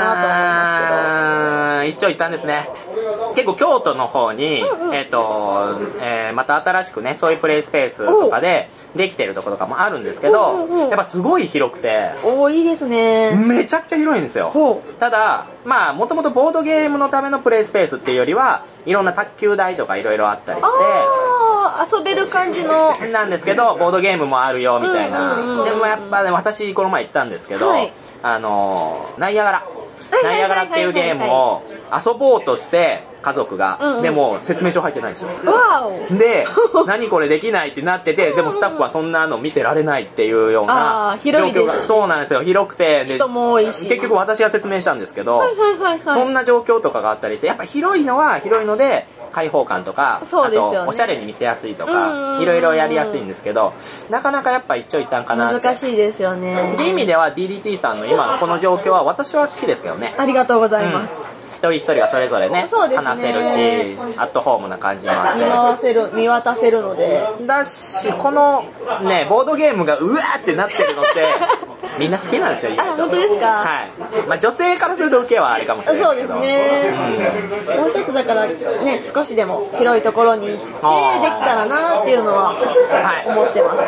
ますけど。 一長一短ですね。結構京都の方に、また新しくね、そういうプレイスペースとかでできてるところとかもあるんですけど、やっぱすごい広くて、 いいですね。 めちゃくちゃ広いんですよ。ただ、まあ、もともとボードゲームのためのプレイスペースっていうよりは、いろんな卓球台とかいろいろあったりして、 遊べる感じのなんですけど、ボードゲームもあるよみたいな。でもやっぱね、私この前行ったんですけど、ナイアガラっていうゲームを遊ぼうとして家族が、でも説明書入ってないんですよ。で、何これできないってなってて、でもスタッフはそんなの見てられないっていうような状況が、そうなんですよ、広くて、 人も多いし、 結局私が説明したんですけど、そんな状況とかがあったりして、やっぱ広いのは広いので開放感とか、あとおしゃれに見せやすいとか、いろいろやりやすいんですけど、なかなかやっぱ一長一短かなって。 難しいですよね。 っていう意味では DDT さんの今のこの状況は私は好きですけどね。 ありがとうございます。 一人一人がそれぞれね、話せるし、アットホームな感じもあって見渡せるのでだし、このね、ボードゲームがうわーってなってるのってみんな好きなんですよ。 本当ですか？ はい。まあ女性からすると受けはあれかもしれないけど。 そうですね。もうちょっとだからね、少しでも広いところに行ってできたらなっていうのは思ってます。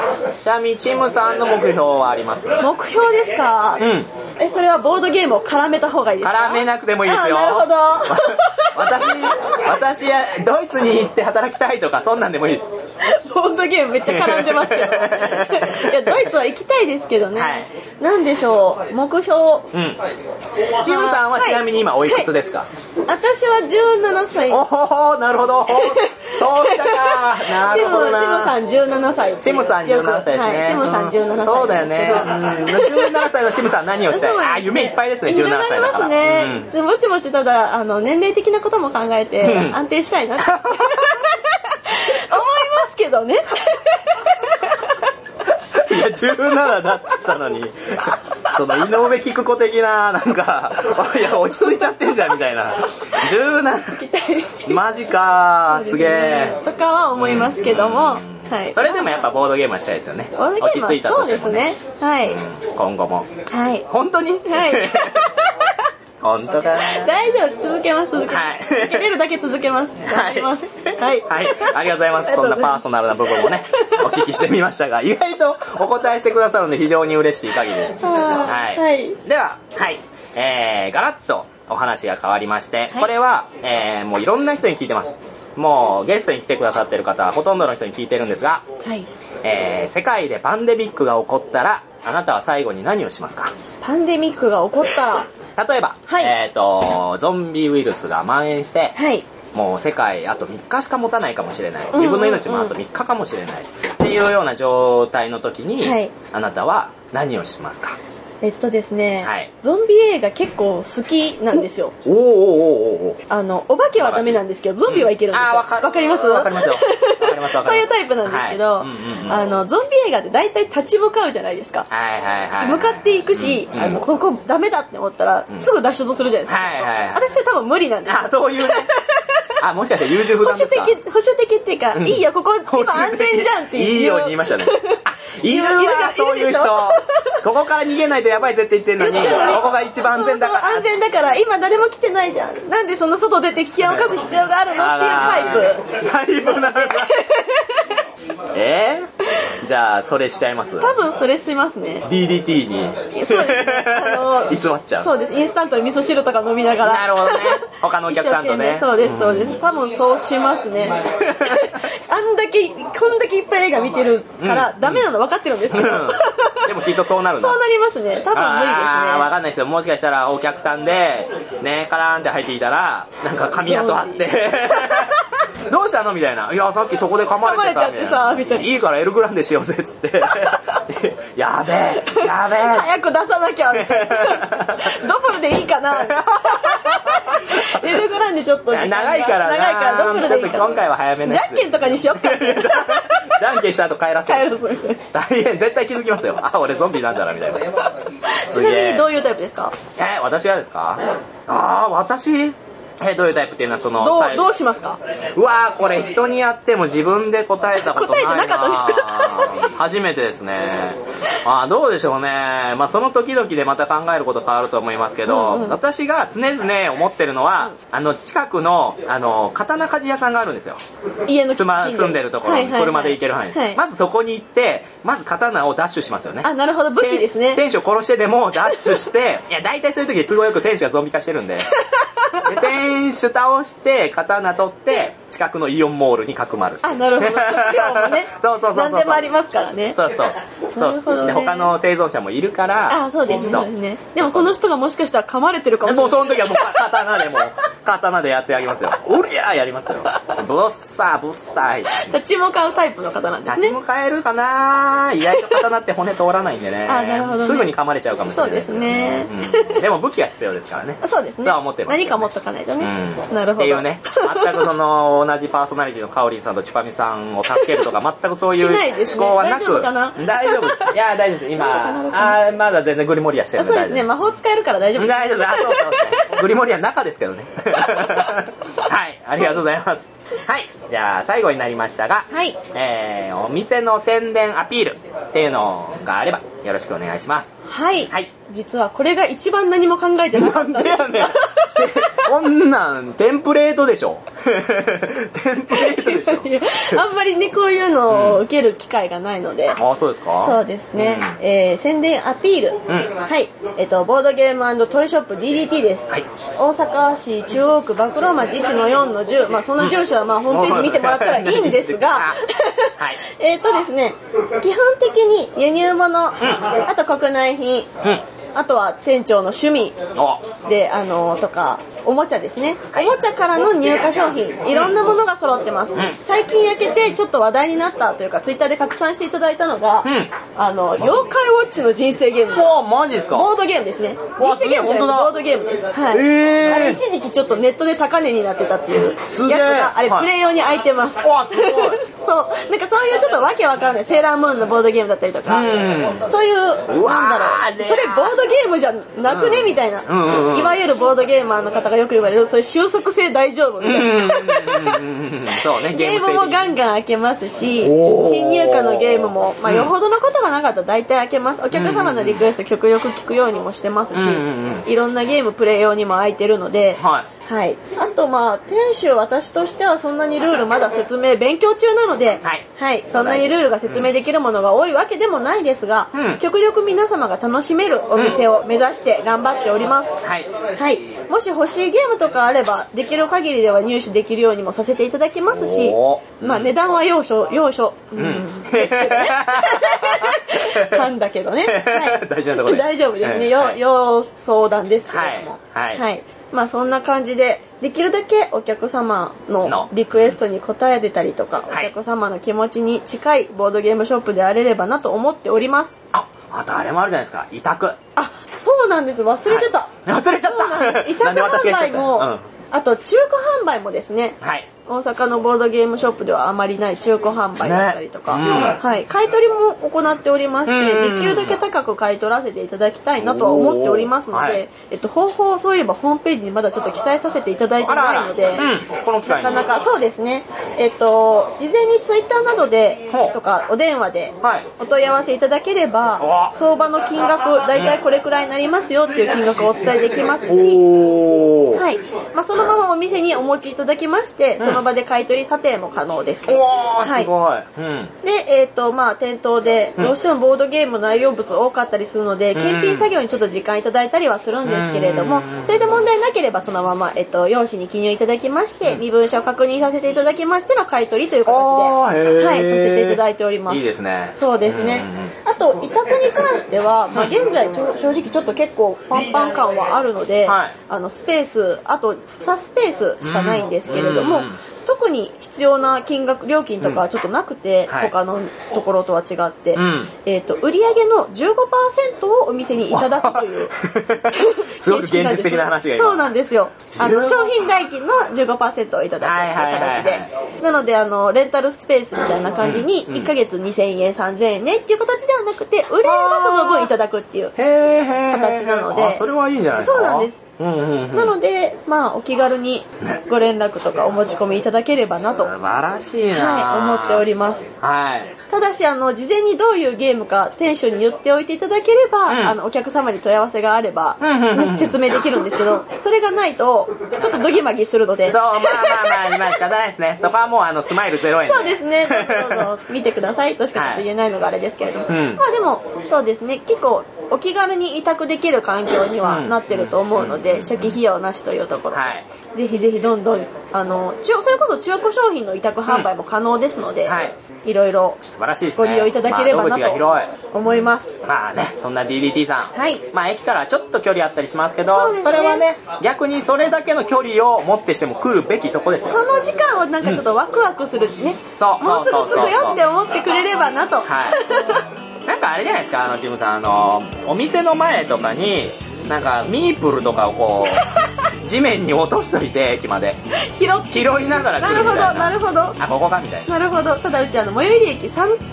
ちなみにチムさんの目標はあります？ 目標ですか？それはボードゲームを絡めた方がいいですか？ 絡めなくてもいいですよ。 なるほど。 私はドイツに行って働きたいとかそんなんでもいいです。 ボードゲームめっちゃ絡んでますけど。いや、ドイツは行きたいですけどね。なんでしょう、目標。 チムさんはちなみに今おいくつですか？ 私は17歳。 おほ、なるほど。そうきたか。なるほどな。 チムさん17歳。 チムさん17歳ですね。 チムさん17歳。 そうだよね。17歳のチムさん何をしたい？夢いっぱいですね、17歳だから。 夢ありますね。ぼちぼちただ、年齢的なことも考えて安定したいなって思いますけどね。 いや、17だっつったのに、その井上菊子的な、なんか、いや、落ち着いちゃってんじゃんみたいな。17、マジかー、すげー。 とかは思いますけども、はい。 それでもやっぱボードゲームはしたいですよね。落ち着いたとしてもね。 そうですね。はい。 今後も。 はい。 本当に？はい。本当かな。 大丈夫、続けます。続けれるだけ続けます。はい。はい。 はい。ありがとうございます。そんなパーソナルな部分もね、お聞きしてみましたが、意外とお答えしてくださるので非常に嬉しい限りです。はい。では、はい。ガラッとお話が変わりまして、これは、もういろんな人に聞いてます。もうゲストに来てくださってる方はほとんどの人に聞いてるんですが、はい。世界でパンデミックが起こったら、あなたは最後に何をしますか？ パンデミックが起こったら、 例えば、はい、ゾンビウイルスが蔓延して、はい、もう世界あと3日しか持たないかもしれない、自分の命もあと3日かもしれないっていうような状態の時に、はい、あなたは何をしますか？ ですね、はい、ゾンビ映画結構好きなんですよ。お化けはダメなんですけど、ゾンビはいけるんですよ。わかります？わかりますよ。そういうタイプなんですけど、ゾンビ映画って大体立ち向かうじゃないですか。向かっていくし、ここダメだって思ったら、すぐ脱出するじゃないですか。私それ多分無理なんですよ。 そういうね。もしかして優柔不断ですか？ 保守的っていうか、いいよ、ここ今安全じゃんっていう。 いいように言いましたね。いるわ、そういう人。ここから逃げないとやばいぜって言ってんのに、ここが一番安全だから。 安全だから、今誰も来てないじゃん。なんでその外出て危険を冒す必要があるのっていうタイプなんだ。じゃあそれしちゃいます？ 多分それしますね。 DDT にそうです居座っちゃう。 そうです。インスタントで味噌汁とか飲みながら。 なるほどね。他のお客さんとね。 そうですそうです。多分そうしますね。こんだけいっぱい映画見てるからダメなの分かってるんですけど。 でもきっとそうなるんだ。 そうなりますね。多分無理ですね。 分かんないですよ。もしかしたらお客さんでね、カラーンって入ってきたらなんか髪跡あって。どうしたのみたいな。いや、さっきそこで噛まれてさみたいな。いいからエルグランデしようぜっつって。やべえ早く出さなきゃ。ドブルでいいかな。 ちょっと時間が長いからな。 長いからドブルでいいから。 ちょっと今回は早めです。 じゃんけんとかにしよっか。 じゃんけんした後帰らせる。 帰らせる。 大変、絶対気づきますよ。あ、俺ゾンビなんだな、みたいな。 ちなみにどういうタイプですか？ 私がですか？私どういうタイプっていうのはそのどうしますか？ うわー、これ人にやっても自分で答えたことないな。 答えてなかったんですか？ 初めてですね。どうでしょうね。その時々でまた考えること変わると思いますけど、私が常々思ってるのは、近くの刀鍛冶屋さんがあるんですよ。 家の住んでるところに車で行ける範囲で、まずそこに行ってまず刀をダッシュしますよね。 なるほど、武器ですね。 店主を殺してでもダッシュしていや大体そういう時都合よく店主がゾンビ化してるんでで店主倒して刀取って近くのイオンモールにかくまる。 なるほど、食料もねそう何でもありますからね。 そう、で他の生存者もいるからそうですね。でもその人がもしかしたら噛まれてるかもしれない。 もうその時はもう刀でやってあげますよ。おりゃーやりますよ。ぶっさー立ち向かうタイプの方なんですね。 立ち向かえるかな。意外と刀って骨通らないんでね。 なるほどね。 すぐに噛まれちゃうかもしれないですね。 でも武器は必要ですからね。 そうですね。何か持っとかないとね。なるほど。 っていうね、全く同じパーソナリティのかおりんさんとちぱみさんを助けるとか全くそういう思考はなく。大丈夫。いや大丈夫です。今まだ全然グリモリアしてるんで。 そうですね。魔法使えるから大丈夫です。 大丈夫です。そうグリモリア中ですけどね。はい、ありがとうございます。はい、じゃあ最後になりましたが、お店の宣伝アピールっていうのがあればよろしくお願いします。 はい。実はこれが一番何も考えてなかったんです。なんでやねん。 こんなんテンプレートでしょ。テンプレートでしょ。 あんまりねこういうのを受ける機会がないので。 そうですか。 そうですね。宣伝アピール。はい。ボードゲーム&トイショップ DDT です。大阪市中央区馬黒町 1-4-10。その住所はホームページ見てもらったらいいんですが、ですね、基本的に輸入物、あと国内品、あとは店長の趣味でとかおもちゃですね、おもちゃからの入荷商品いろんなものが揃ってます。最近焼けてちょっと話題になったというかツイッターで拡散していただいたのが、妖怪ウォッチの人生ゲームです。 マジですか。 ボードゲームですね。人生ゲームじゃないボードゲームです。あれ一時期ちょっとネットで高値になってたっていうやつがあれプレイ用に空いてます。そうなんかそういうちょっとわけわからないセーラームーンのボードゲームだったりとか、そういうなんだろう、それボードゲームじゃなくねみたいな、いわゆるボードゲーマーの方がよく言われるそういう収束性大丈夫みたいなゲームもガンガン開けますし、新入荷のゲームもよほどのことがなかったら大体開けます。お客様のリクエスト極力聞くようにもしてますし、いろんなゲームプレイ用にも開いてるので、はい、あと店主私としてはそんなにルールまだ勉強中なので、そんなにルールが説明できるものが多いわけでもないですが、極力皆様が楽しめるお店を目指して頑張っております。もし欲しいゲームとかあればできる限りでは入手できるようにもさせていただきますし、値段は要所ですけどね。なんだけどね、 大事なところで大丈夫ですね。要相談ですけれども、そんな感じでできるだけお客様のリクエストに応えてたりとか、お客様の気持ちに近いボードゲームショップであれればなと思っております。 あとあれもあるじゃないですか、委託。 そうなんです、忘れてた。 忘れちゃった。 委託販売も、あと中古販売もですね、大阪のボードゲームショップではあまりない中古販売だったりとか、買い取りも行っておりまして、できるだけ高く買い取らせていただきたいなとは思っておりますので、方法そういえばホームページにまだちょっと記載させていただいてないので、なかなかそうですね、事前にツイッターなどでとかお電話でお問い合わせいただければ、相場の金額だいたいこれくらいになりますよっていう金額をお伝えできますし、そのままお店にお持ちいただきまして、その場で買い取り査定も可能です。 すごい。 で、店頭でどうしてもボードゲーム内容物多かったりするので、検品作業にちょっと時間いただいたりはするんですけれども、それで問題なければそのまま、用紙に記入いただきまして、身分証を確認させていただきましての買い取りという形で、させていただいております。 いいですね。 そうですね。あと委託に関しては、現在正直ちょっと結構パンパン感はあるので、スペースあと2スペースしかないんですけれども、 特に必要な金額料金とかはちょっとなくて、 はい、 他のところとは違って、 うん、 売上の 15% をお店にいただくというすごく現実的な話が今そうなんですよ。商品代金の 15% をいただくという形で、なのでレンタルスペースみたいな感じに1ヶ月2000円3000円ねっていう形ではなくて、売れればその分いただくっていう形なので、 それはいいんじゃないですか。 そうなんです。なので、まあ、お気軽にご連絡とかお持ち込みいただければなと、 素晴らしいな、 はい、思っております。 はい、 ただし事前にどういうゲームか店主に言っておいていただければ、お客様に問い合わせがあれば、説明できるんですけど、それがないとちょっとドギマギするので、 そう、まあ今仕方ないですね。そこはもうスマイル0円で。 そうですね、どうぞ見てくださいとしかちょっと言えないのがあれですけれども、まあでもそうですね、結構お気軽に委託できる環境にはなってると思うので、初期費用なしというところで、ぜひぜひどんどんそれこそ中古商品の委託販売も可能ですので、いろいろご利用いただければなと思います。 まあね、そんな DDT さん、まあ駅からちょっと距離あったりしますけど、それはね、逆にそれだけの距離を持ってしても来るべきとこですよ。 その時間をなんかちょっとワクワクするね、もうすぐ着くよって思ってくれればなと。 なんかあれじゃないですか、チムさん、お店の前とかになんかミープルとかをこう地面に落としといて、駅まで拾いながら来るみたいな。 なるほど、 あ、ここかみたいな。 なるほど。ただうち最寄り駅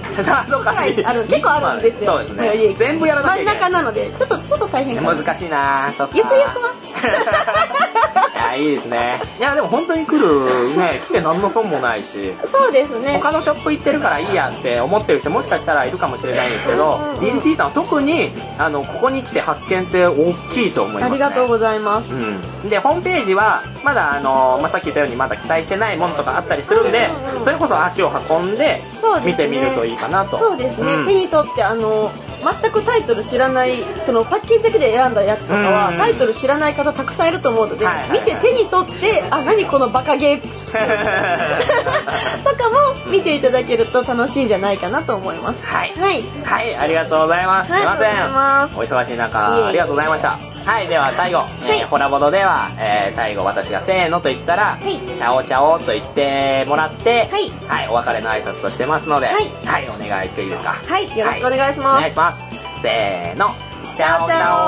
3くらいある、結構あるんですよ。 そうですね、全部やらなきゃいけない。 真ん中なのでちょっと大変かな。 難しいな。そっか、 ゆくゆくはいや、いいですね。いや、でも本当に来るね、来て何の損もないし、 そうですね、 他のショップ行ってるからいいやって思ってる人もしかしたらいるかもしれないんですけど、DDT さんは特にここに来て発見って大きいと思いますね。 ありがとうございます。 で、ホームページはまださっき言ったようにまだ記載してないものとかあったりするんで、それこそ足を運んで見てみるといいかなと。 そうですね、手に取って全くタイトル知らない、そのパッケージだけで選んだやつとかはタイトル知らない方たくさんいると思うので、見て手に取って、あ、何このバカゲーとかも見ていただけると楽しいんじゃないかなと思います。はい、 ありがとうございます。すいません、お忙しい中ありがとうございました。はい、では最後、ホラボドでは、最後私がせーのと言ったら、チャオチャオと言ってもらって、お別れの挨拶としてますので、お願いしていいですか。 はい、よろしくお願いします。 お願いします。せーの、チャオチャオ。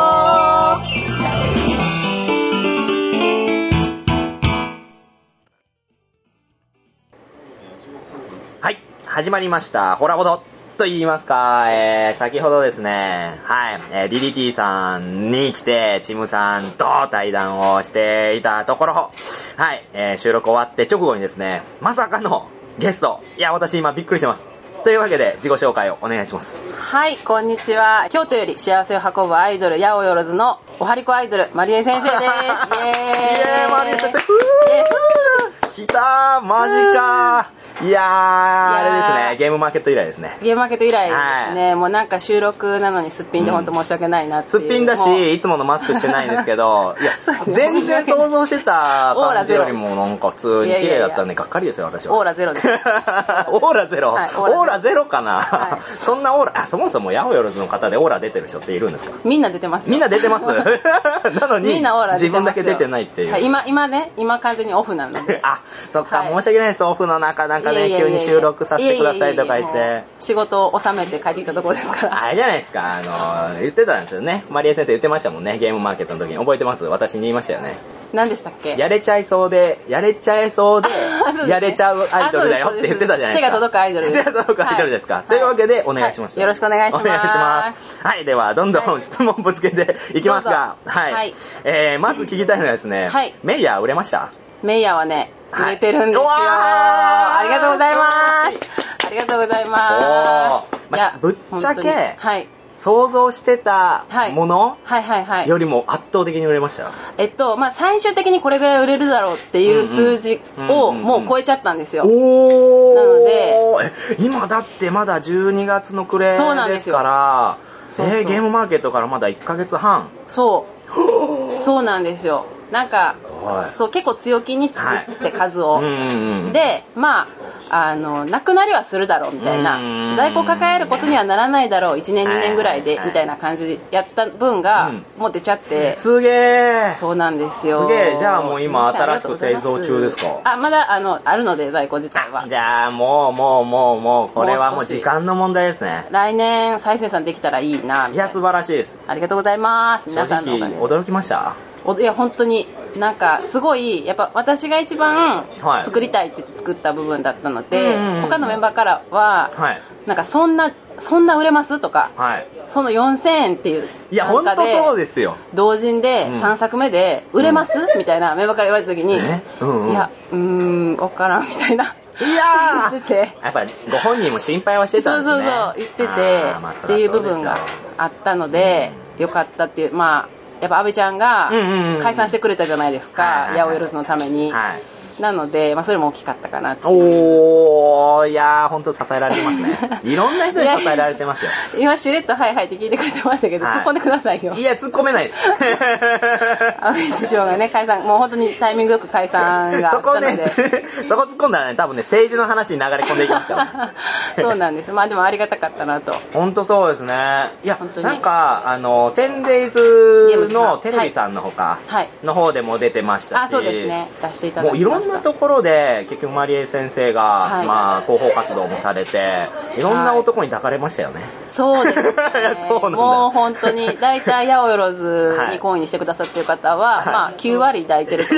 はい、始まりましたホラボドと言いますか、先ほどですね、DDT さんに来てチムさんと対談をしていたところ、収録終わって直後にですね、まさかのゲスト、いや私今びっくりしてます。というわけで自己紹介をお願いします。 はい、こんにちは。京都より幸せを運ぶアイドル、八百万のおはりこアイドル、まりえ先生です。イエーイ、まりえ先生。来たー、マジかー。いやー、あれですね、ゲームマーケット以来ですね。 ゲームマーケット以来ですね。もうなんか収録なのにすっぴんで本当申し訳ないなっていう。 すっぴんだし、いつものマスクしてないんですけど、いや、全然想像してた感じよりもなんか普通に綺麗だったんで、がっかりですよ、私は。 オーラゼロです。 オーラゼロ、オーラゼロかな、そんなオーラ、そもそもヤホヨロズの方でオーラ出てる人っているんですか。 みんな出てます。 みんな出てますなのに、 みんなオーラ自分だけ出てないっていう。 今完全にオフなので。 あ、そっか、申し訳ないです。オフの中なんかね、急に収録させてくださいとか言って。 仕事を収めて帰ってきたところですから。 あれじゃないですか、言ってたんですよね。マリエ先生言ってましたもんね、ゲームマーケットの時に。覚えてます？私に言いましたよね。 何でしたっけ？ やれちゃいそうで、やれちゃうアイドルだよって言ってたじゃないですか。 手が届くアイドルです。 手が届くアイドルですか。というわけでお願いします。 よろしくお願いします。 お願いします。はい、ではどんどん質問ぶつけていきますが、まず聞きたいのはですね、メイヤー売れました？ メイヤーはね、売れてるんですよ。ありがとうございます。ありがとうございます。 ぶっちゃけ、想像してたものよりも圧倒的に売れました。 最終的にこれぐらい売れるだろうっていう数字をもう超えちゃったんですよ。なので今だってまだ12月の暮れですから、ゲームマーケットからまだ1ヶ月半。 そうなんですよ。 なんか、そう、結構強気に作って数を。で、まあ、なくなりはするだろうみたいな。在庫抱えることにはならないだろう、1年2年ぐらいで、みたいな感じでやった分が、もう出ちゃって。 すげー。 そうなんですよ。 すげー。じゃあもう今新しく製造中ですか？ まだ、あるので、在庫自体は。 じゃあもう、これはもう時間の問題ですね。 来年再生産できたらいいな、みたいな。 いや、素晴らしいです。 ありがとうございます。皆さんのおかげで。 驚きました？ いや、本当に、なんか、すごい、やっぱ私が一番作りたいって作った部分だったので、他のメンバーからは、なんか、そんな売れますとか、その4000円っていう、 いや、本当そうですよ。 同人で3作目で、売れますみたいなメンバーから言われた時に、いや、わからん、みたいな。 いやーやっぱご本人も心配はしてたんですね。 そう、言ってて、っていう部分があったので、よかったっていう、まあ、やっぱ安倍ちゃんが解散してくれたじゃないですか、八百万のために。なので、まあそれも大きかったかなって。 いやー、ほんと支えられてますね。いろんな人に支えられてますよ。 今しれっとはいはいって聞いてくれてましたけど、突っ込んでくださいよ。 いや、突っ込めないです。 安倍首相がね、解散、もう本当にタイミングよく解散があったので。 そこ突っ込んだらね、多分ね、政治の話に流れ込んでいきますから。 そうなんです。まあでもありがたかったなと。 ほんとそうですね。いや、なんか、10days のテレビさんのほか、の方でも出てましたし。 そうですね。出していただきました。 もういろんなところで結局マリエ先生が、まあ広報活動もされていろんな男に抱かれましたよね。 そうですね。そうなんだ。もう本当に大体八百万に懇意にしてくださっている方は、まあ9割抱いてる。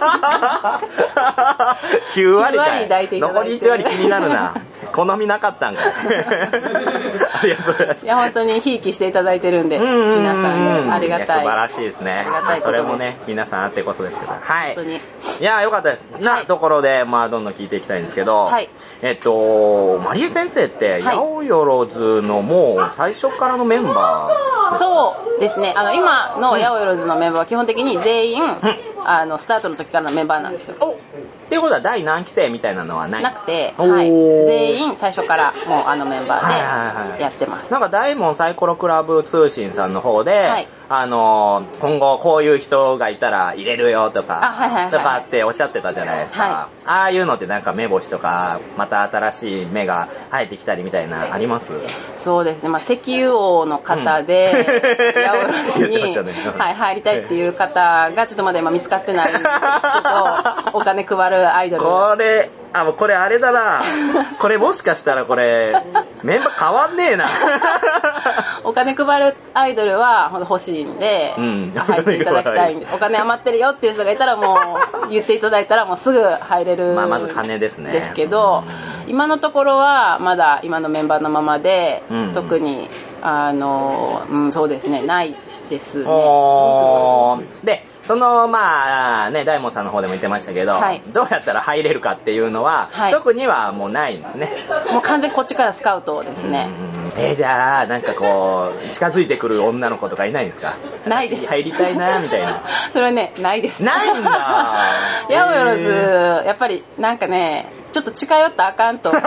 9割抱いていただいて。残り1割気になるな。好みなかったんか。ありがとうございます。 いや本当にひいきしていただいてるんで、皆さんありがたい。 素晴らしいですね。それもね皆さんあってこそですけど。はい。 本当に。 いや良かったです。なところでまあどんどん聞いていきたいんですけど、マリエ先生って八百万のもう最初からのメンバー。そうですね。今の八百万のメンバーは基本的に全員スタートの時からのメンバーなんですよ。 っていうことは第何期生みたいなのはない？ なくて、全員最初からもうメンバーでやってます。 なんか大門サイコロクラブ通信さんの方で、今後こういう人がいたら入れるよとかとかっておっしゃってたじゃないですか。ああいうのってなんか目星とかまた新しい芽が生えてきたりみたいなあります？ そうですね。まあ石油王の方で八百万に入りたいっていう方がちょっとまだ今見つかってないんですけど、お金配るアイドル。 これあれだな。これもしかしたらこれメンバー変わんねえな。 お金配るアイドルは欲しいんで、入っていただきたいんで、お金余ってるよっていう人がいたらもう言っていただいたらもうすぐ入れる。 まず金ですね。 ですけど、今のところはまだ今のメンバーのままで、特にそうですね、ないですね。 で、まあね、大門さんの方でも言ってましたけど、どうやったら入れるかっていうのは、特にはもうないんですね。 もう完全にこっちからスカウトですね。 じゃあなんかこう近づいてくる女の子とかいないんですか？ ないです。 入りたいなみたいな。 それはね、ないです。 ないんだ。 八百万やっぱりなんかね、ちょっと近寄ったらあかんと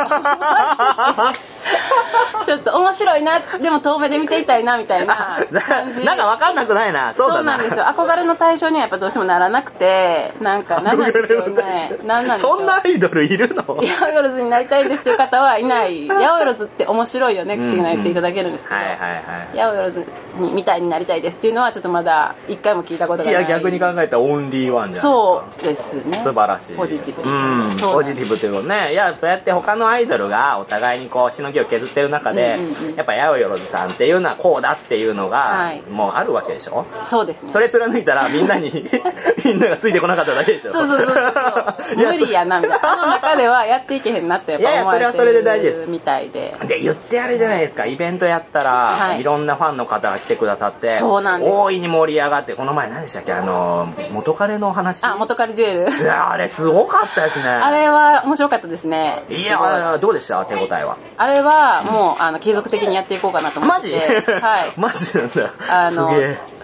ちょっと面白いな、でも遠目で見ていたいなみたいな感じ。 なんか分かんなくないな。そうなんですよ。憧れの対象にはやっぱどうしてもならなくて、なんなんでしょうね。なんでしょう。 そんなアイドルいるの？ 八百万になりたいんですっていう方はいない。八百万って面白いよねっていうのを言っていただけるんですけど、八百万みたいになりたいですっていうのはちょっとまだ一回も聞いたことがない。 いや逆に考えたらオンリーワンじゃないですか。 そうですね。 素晴らしい。 ポジティブ。 ポジティブというね。いやそうやって他のアイドルがお互いにこうしのぎを削ってる中で、やっぱ八百万さんっていうのはこうだっていうのがもうあるわけでしょ。 そうですね。 それ貫いたらみんながついてこなかっただけでしょ。 そう無理やなみたいな。の中ではやっていけへんなってやっぱ思われてるみたいで。 で言ってあれじゃないですか。イベントやったらいろんなファンの方が来てくださって、大いに盛り上がって、この前何でしたっけ、元彼の話。 元彼デュエル。 いやあれすごかったですね。 あれは面白かったですね。 いやどうでした手応えは？ あれはもう継続的にやっていこうかなと思って。 マジ？はい。マジなんだ。すげえ。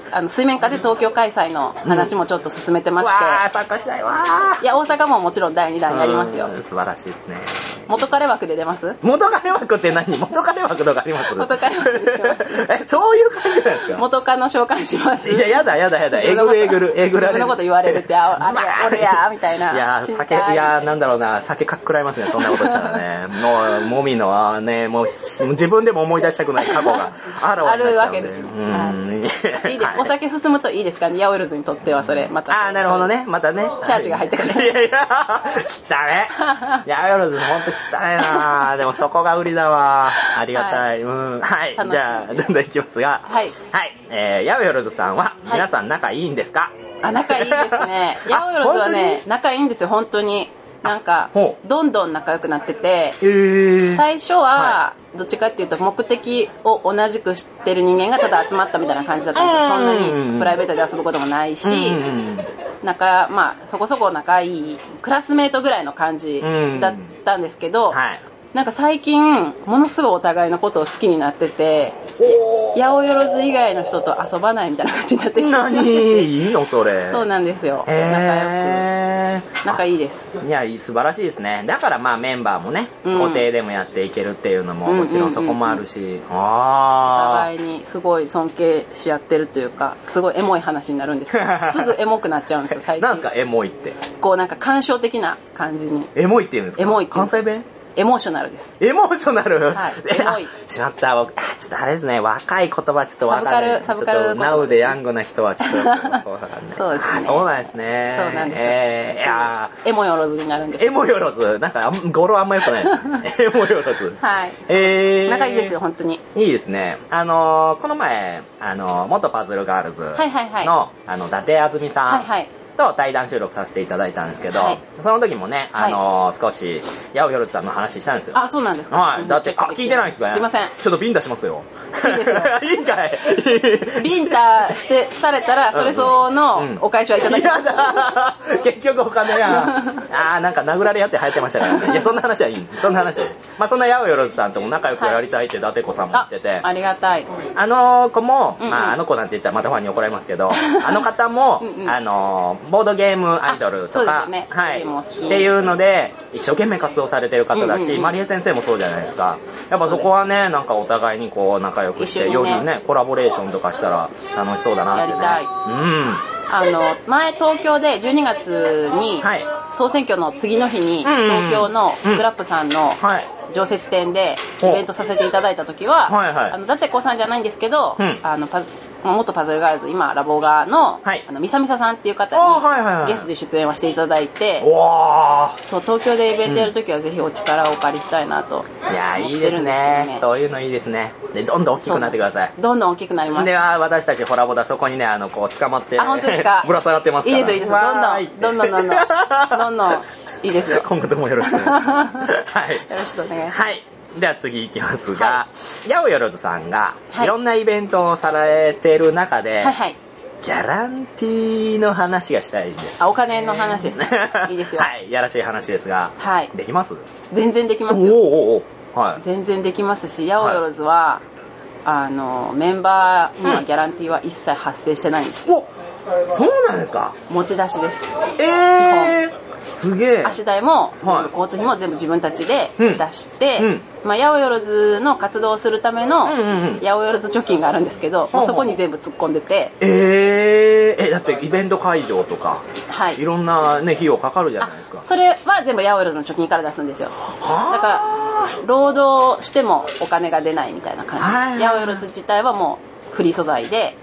水面下で東京開催の話もちょっと進めてまして、 参加したいわ。 いや、大阪ももちろん第2弾やりますよ。 素晴らしいですね。 元彼枠で出ます？ 元彼枠って何？元彼枠とかあります？ 元彼枠で出ます。 そういう感じなんですか？元カノ召喚します。 いや、やだ。えぐる。 自分のこと言われるって、俺や、みたいな。 いや、なんだろうな、酒かっくらいますね、そんなことしたらね。もう、もみのね、もう自分でも思い出したくない過去があるわけですよ。 いいです。お酒進むといいですかね、ヤオイルズにとってはそれ、また。 なるほどね、またね。 チャージが入ってくる。 いや、汚ね。ヤオイルズほんと汚ねな。でもそこが売りだわ。ありがたい。はい。じゃあ、どんどんいきますが。はい。ヤオイルズさんは、皆さん仲いいんですか？ 仲いいですね。ヤオイルズはね、仲いいんですよ、本当に。なんか、どんどん仲良くなってて、最初は、どっちかっていうと目的を同じく知ってる人間がただ集まったみたいな感じだったんですよ。そんなにプライベートで遊ぶこともないし、そこそこ仲いいクラスメートぐらいの感じだったんですけど、なんか最近ものすごいお互いのことを好きになってて、八百万以外の人と遊ばないみたいな感じになってきて。 いいのそれ。 そうなんですよ。仲いいです。 いや、素晴らしいですね。だからメンバーもね、固定でもやっていけるっていうのももちろんそこもあるし、お互いにすごい尊敬し合ってるというか、すごいエモい話になるんですよ。すぐエモくなっちゃうんですよ、最近。 なんですかエモいって？ こうなんか感傷的な感じに。 エモいって言うんですか？ エモいって。 関西弁？ エモーショナルです。 エモーショナル？ はい。エモい。 しまった。僕、ちょっとあれですね、若い言葉ちょっとわかる。 サブカル。 ナウでヤングな人はちょっと。 そうですね。 そうなんですね。 そうなんです。エモよろずになるんです。 エモよろず。なんか、語呂あんま良くないですね。エモよろず。 はい。仲いいですよ、本当に。 いいですね。この前、元パズルガールズの、伊達あずみさん。と対談収録させていただいたんですけど、その時もね、少し八百万さんの話したんですよ。 あ、そうなんですか。 はい。だって聞いてないですか？ すいません。 ちょっとビンタしますよ。 いいですよ。 いいかい。 ビンタされたらそれ相応のお返しはいただきます。 やだ。結局お金や。なんか殴られやって流行ってましたからね。いや、そんな話はいい。そんな話はいい。そんな八百万さんとも仲良くやりたいって伊達子さんも言ってて。 ありがたい。 あの子も、あの子なんて言ったらまたファンに怒られますけど、あの方も、ボードゲームアイドルとか、っていうので一生懸命活動されてる方だし、マリエ先生もそうじゃないですか。やっぱそこはね、なんかお互いにこう仲良くして、よりねコラボレーションとかしたら楽しそうだなってね。 やりたい。前東京で12月に総選挙の次の日に東京のスクラップさんの常設店でイベントさせていただいた時は、伊達子さんじゃないんですけど、元パズルガールズ、今ラボガーのみさみささんっていう方にゲストで出演はしていただいて、そう東京でイベントやるときはぜひお力をお借りしたいなと思ってるんですけどね。いや、いいですね。そういうのいいですね。で、どんどん大きくなってください。どんどん大きくなります。で、私たちホラボダそこにね、こう捕まって本当ですか？ ぶら下がってますから。いいですよ、いいですよ。 どんどんいいですよ。 今後ともよろしくお願いします。はい。 よろしくお願いします。 はい。では次いきますが、八百万さんがいろんなイベントをされてる中で、ギャランティーの話がしたいんです。 お金の話ですね。いいですよ。 はい、やらしい話ですが、できます？ 全然できますよ。全然できますし、八百万はメンバーにはギャランティーは一切発生してないんです。 そうなんですか？ 持ち出しです。 基本。すげえ。 足代も、交通費も全部自分たちで出して、八百万の活動をするための八百万貯金があるんですけど、そこに全部突っ込んでて。 だってイベント会場とか、いろんなね費用かかるじゃないですか。 それは全部八百万の貯金から出すんですよ。だから労働してもお金が出ないみたいな感じです。八百万自体はもうフリー素材で。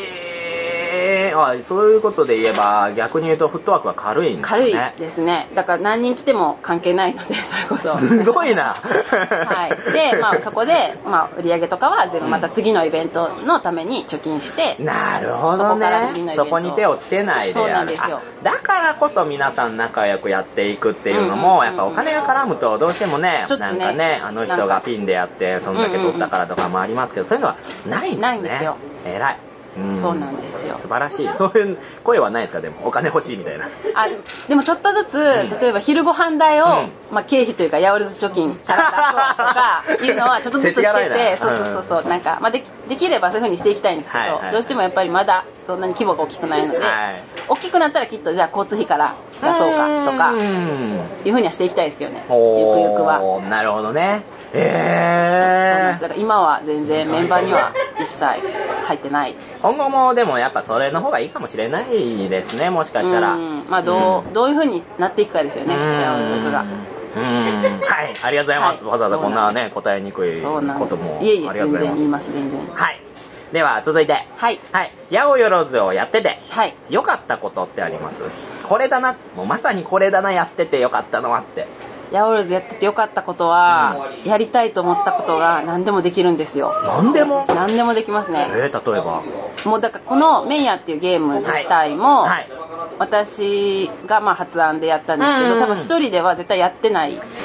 そういうことで言えば逆に言うとフットワークは軽いんですね。 軽いですね。だから何人来ても関係ないので、それこそすごいな。 で、そこで、売り上げとかは全部また次のイベントのために貯金して、 なるほどね。そこに手をつけないでそうなんですよ。 だからこそ皆さん仲良くやっていくっていうのも、やっぱお金が絡むとどうしてもね、なんかね、あの人がピンでやってそんだけ取ったからとかもありますけど、そういうのはないんですね。 ないんですよ。 偉い。 そうなんですよ。 素晴らしい。そういう声はないですか？でもお金欲しいみたいな。 でもちょっとずつ、例えば昼ご飯代を、経費というかヤオルズ貯金から出そうとかいうのはちょっとずつしてて、そうなんか、できればそういう風にしていきたいんですけど、どうしてもやっぱりまだそんなに規模が大きくないので、大きくなったらきっとじゃあ交通費から出そうかとかいう風にはしていきたいですよね。ゆくゆくは。 なるほどね。 そうなんです。だから今は全然メンバーには一切入ってない。 今後もでもやっぱそれの方がいいかもしれないですね、もしかしたら。 どういう風になっていくかですよね、ヤオルズが。 はい、ありがとうございます。わざわざこんなね、答えにくいこともありがとうございます。 全然言います、全然。 はい。では続いて、ヤオヨロズをやってて、良かったことってあります？これだな、もうまさにこれだな、やってて良かったのはって。 ヤオルズやってて良かったことは、やりたいと思ったことが何でもできるんですよ。 何でも？ 何でもできますね。 例えば？ もうだからこのメイヤーっていうゲーム自体も、私が発案でやったんですけど、多分一人では絶対やってないんですよ。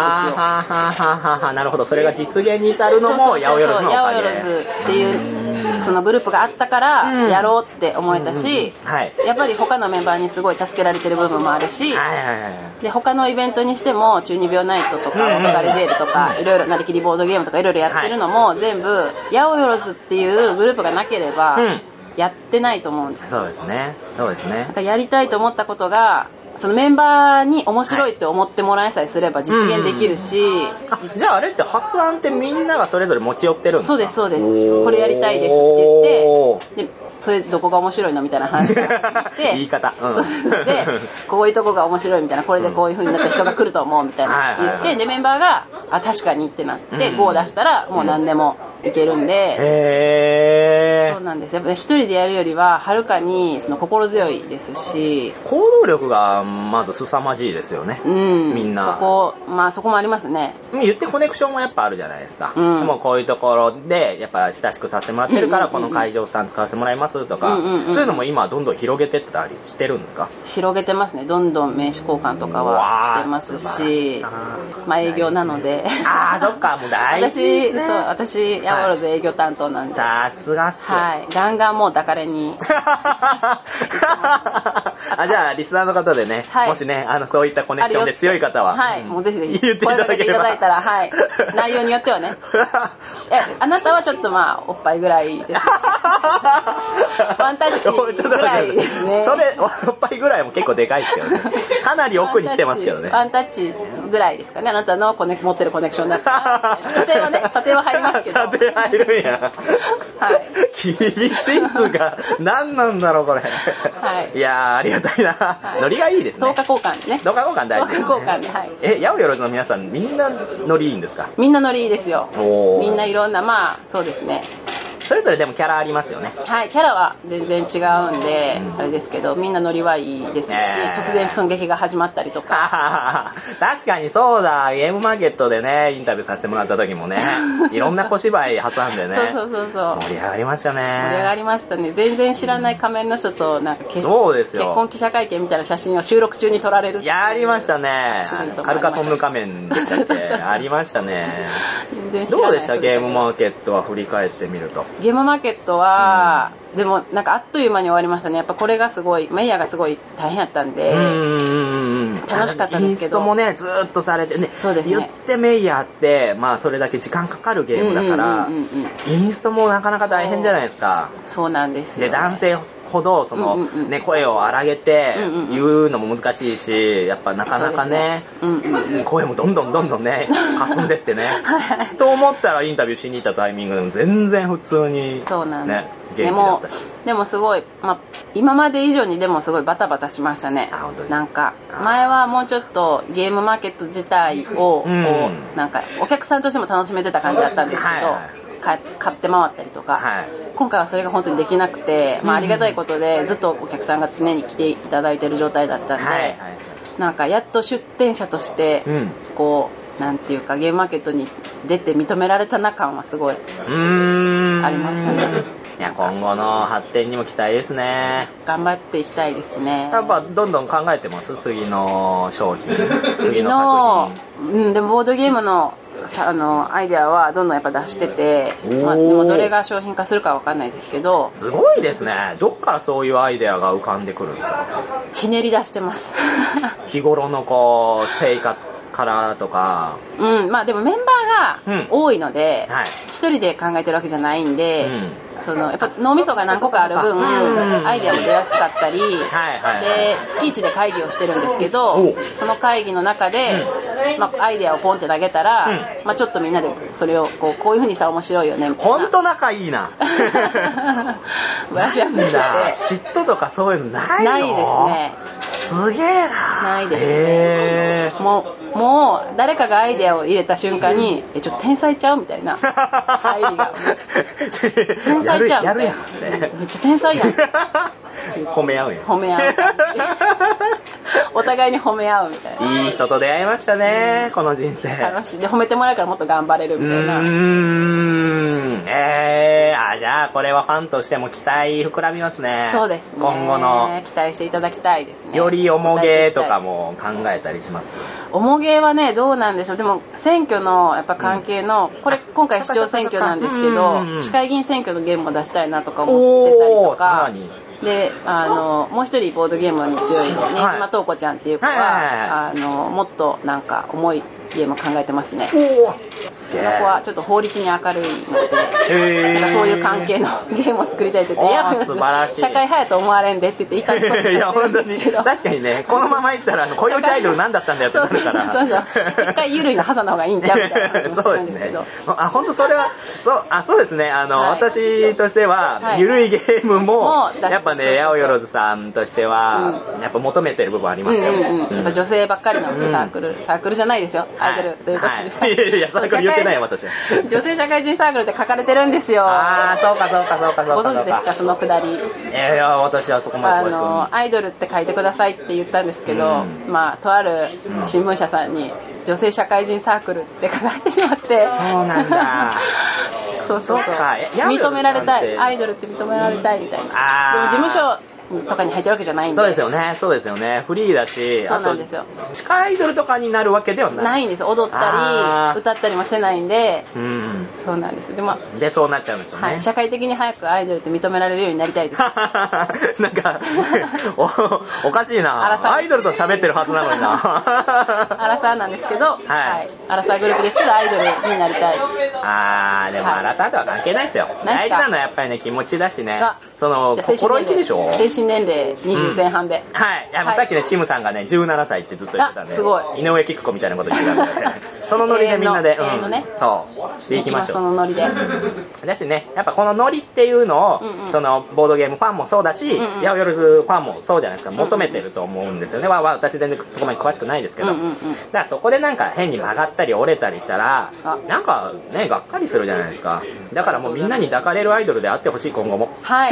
なるほど。それが実現に至るのもヤオヨロズのおかげ。 ヤオヨロズっていうそのグループがあったからやろうって思えたし、やっぱり他のメンバーにすごい助けられてる部分もあるし、で他のイベントにしても中二病ナイトとかオトガレジェールとかいろいろなりきりボードゲームとかいろいろやってるのも全部ヤオヨロズっていうグループがなければやってないと思うんです。 そうですね。 なんかやりたいと思ったことがそのメンバーに面白いって思ってもらえさえすれば実現できるし、 じゃああれって発案ってみんながそれぞれ持ち寄ってるんですか？ そうですこれやりたいですって言ってでそれどこが面白いのみたいな話があって言い方、 でこういうとこが面白いみたいな、これでこういう風になった人が来ると思うみたいな言って、でメンバーが確かにってなって5を出したらもう何でもいけるんで、そうなんです。やっぱ一人でやるよりははるかにその心強いですし、 行動力がまず凄まじいですよね。みんなそこもありますね。 言ってコネクションもやっぱあるじゃないですか。もうこういうところでやっぱ親しくさせてもらってるからこの会場さん使わせてもらいますとか、そういうのも今どんどん広げてったりしてるんですか？ 広げてますね。どんどん名刺交換とかはしてますし、営業なのでそっか、もう大事ですね。 私ヤオロズ営業担当なんで、 さすがっす。 ガンガンもう抱かれにじゃあリスナーの方でね、もしねそういったコネクションで強い方はもうぜひぜひ言っていただければ、 声かけていただいたら内容によってはねあなたはちょっとおっぱいぐらいですワンタッチぐらいですね。 それおっぱいぐらいも結構でかいですけどね。かなり奥に来てますけどね。 ワンタッチぐらいですかね。あなたの持ってるコネクションだったら査定は入りますけど。 査定入るんや。厳しいっつうか何なんだろうこれ。いやありがたいな。ノリがいいですね。 10日交換ね。 10日交換大事ですね。 10日交換で、 ヤオヨロズの皆さんみんなノリいいんですか？ みんなノリいいですよ。みんないろんなそうですね。 それぞれでもキャラありますよね。 キャラは全然違うんで、あれですけどみんなノリはいいですし、突然寸劇が始まったりとか確かにそうだ、ゲームマーケットでねインタビューさせてもらった時もねいろんな小芝居挟んでねそう盛り上がりましたね。 盛り上がりましたね。全然知らない仮面の人となんかそうですよ、 結婚記者会見みたいな写真を収録中に撮られる。 やりましたね。カルカソンヌ仮面でしたっけありましたね。 全然知らない。 どうでしたゲームマーケットは振り返ってみると？ ゲームマーケットは、でもなんかあっという間に終わりましたね。やっぱこれがすごいメイヤーがすごい大変やったんで楽しかったですけど、インストもねずっとされてね。 そうですね。 言ってメイヤーってそれだけ時間かかるゲームだからインストもなかなか大変じゃないですか。 そうなんですよ、 で男性ほど声を荒げて言うのも難しいし、やっぱなかなかね声もどんどんね霞んでってねと思ったらインタビューしに行ったタイミングでも全然普通にね元気だったし、 でもすごい、今まで以上にでもすごいバタバタしましたね。なんか前はもうちょっとゲームマーケット自体をなんかお客さんとしても楽しめてた感じだったんですけど、買って回ったりとか、今回はそれが本当にできなくて、ありがたいことでずっとお客さんが常に来ていただいている状態だったんで、なんかやっと出店者としてこうなんていうかゲームマーケットに出て認められたな感はすごいありましたね。 いや今後の発展にも期待ですね。 頑張っていきたいですね。 やっぱどんどん考えてます？次の商品、 次の作品。でもボードゲームのアイデアはどんどんやっぱ出してて、まあ、でもどれが商品化するかわかんないですけど。 すごいですね。どっからそういうアイデアが浮かんでくるんですか？ ひねり出してます。 日頃のこう生活からとか。 うん、まあでもメンバーが多いので、一人で考えてるわけじゃないんで、やっぱ脳みそが何個かある分、アイデアも出やすかったり、で、月一で会議をしてるんですけど、その会議の中で、まあ、アイデアをポンって投げたら、まあちょっとみんなでそれをこういう風にしたら面白いよね、みたいな。 ほんと仲いいな。 ブラッシュアップしてて。 嫉妬とかそういうのないの？ ないですね。 すげえな。 ないですね。もう誰かがアイデアを入れた瞬間に、ちょっと天才ちゃうみたいな入りが。天才ちゃうみたいな。めっちゃ天才やん。 褒め合うよ。 褒め合う。お互いに褒め合うみたいな。 いい人と出会いましたね、この人生。 楽しい。で、褒めてもらえるからもっと頑張れるみたいな。 じゃあこれはファンとしても期待膨らみますね。 そうですね。 今後の期待していただきたいですね。 よりおもげとかも考えたりします？ おもげはね、どうなんでしょう。でも選挙のやっぱ関係の、これ今回市長選挙なんですけど、市会議員選挙のゲームも出したいなとか思ってたりとか。で、もう一人ボードゲームに強い新島東子ちゃんっていう子は、もっとなんか重いゲームを考えてますね。この子はちょっと法律に明るいので、そういう関係のゲームを作りたいって言って、いや、 素晴らしい。 社会派やと思われんでって言っていかんと思ってるんですけど。いや、本当に。 確かにね、このままいったら、雇用アイドル何だったんだよってなるから。 そう。一回緩いの挟んだ方がいいんちゃうみたいな話もしてるんですけど。 本当それは、そうですね、私としては、緩いゲームも、やっぱね、八百万さんとしては、やっぱ求めてる部分ありますよ。 やっぱ女性ばっかりのサークルじゃないですよ、アイドルということです。 いや、サークル言ってないよ、私は。 女性社会人サークルって書かれてるんですよ。 そうか。 ご存知ですか、そのくだり。 いや、私はそこまで詳しくアイドルって書いてくださいって言ったんですけど、まあ、とある新聞社さんに、女性社会人サークルって書かれてしまって。 そうなんだ。 そう。認められたい。アイドルって認められたいみたいな。でも事務所とかに入ってるわけじゃないんで。 そうですよね。フリーだし、 そうなんですよ。 地下アイドルとかになるわけではない。 ないんですよ。踊ったり、歌ったりもしてないんで、そうなんです。 で、そうなっちゃうんですよね。 はい。社会的に早くアイドルって認められるようになりたいです。なんか、おかしいな。アイドルと喋ってるはずなのにな。 アラサーなんですけど、はい。アラサーグループですけど、アイドルになりたい。 でもアラサーとは関係ないですよ。大事なのはやっぱりね、気持ちだしね。心意気でしょ。 精神年齢20前半で。 はい。さっきね、チムさんがね、17歳ってずっと言ってたんで。 すごい。 井上貴子みたいなこと言ってたんで。そのノリでみんなで。そう。で行きましょう。 そのノリで。 だしね、やっぱこのノリっていうのを、ボードゲームファンもそうだし、八百万ファンもそうじゃないですか、求めてると思うんですよね。私全然そこまで詳しくないですけど。だからそこでなんか変に曲がったり折れたりしたら、なんかね、がっかりするじゃないですか。だからもうみんなに抱かれるアイドルであってほしい、今後も。はい。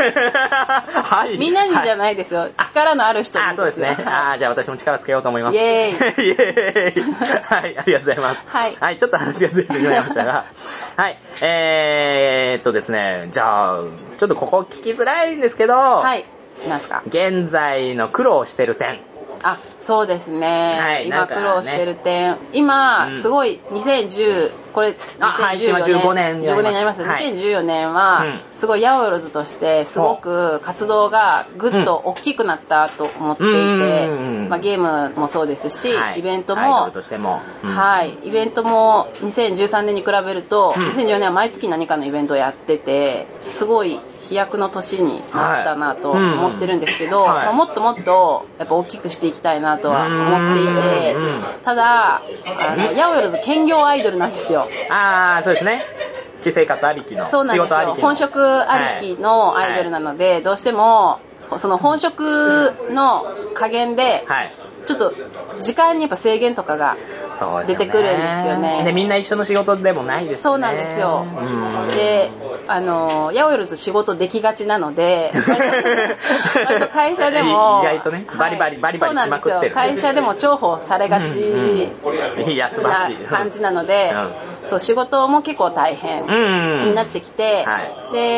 みんなにじゃないですよ。力のある人に。 そうですね。じゃあ私も力つけようと思います。 イエーイ。 イエーイ。はい、ありがとうございます。はい。ちょっと話がずれてしまいましたが。はい。ですね、じゃあ、ちょっとここ聞きづらいんですけど。はい。 何すか？ 現在の苦労してる点。 そうですね。今苦労してる点。今、すごい、2010、これ、 2015年になります。2014年は、すごい八百万として、すごく活動がぐっと大きくなったと思っていて、ゲームもそうですし、イベントも、イベントも2013年に比べると、2014年は毎月何かのイベントをやってて、すごい飛躍の年になったなと思ってるんですけど、もっともっとやっぱ大きくしていきたいなとは思っていて、ただ、八百万兼業アイドルなんですよ。 そうですね。私生活ありきの。 そうなんですよ。本職ありきのアイドルなので、どうしても、その本職の加減で、ちょっと時間にやっぱ制限とかが出てくるんですよね。 でみんな一緒の仕事でもないですね。 そうなんですよ。で、八百万仕事できがちなので、割と会社でも意外とね、バリバリしまくってる。 会社でも重宝されがちな感じなので、そう仕事も結構大変になってきて、で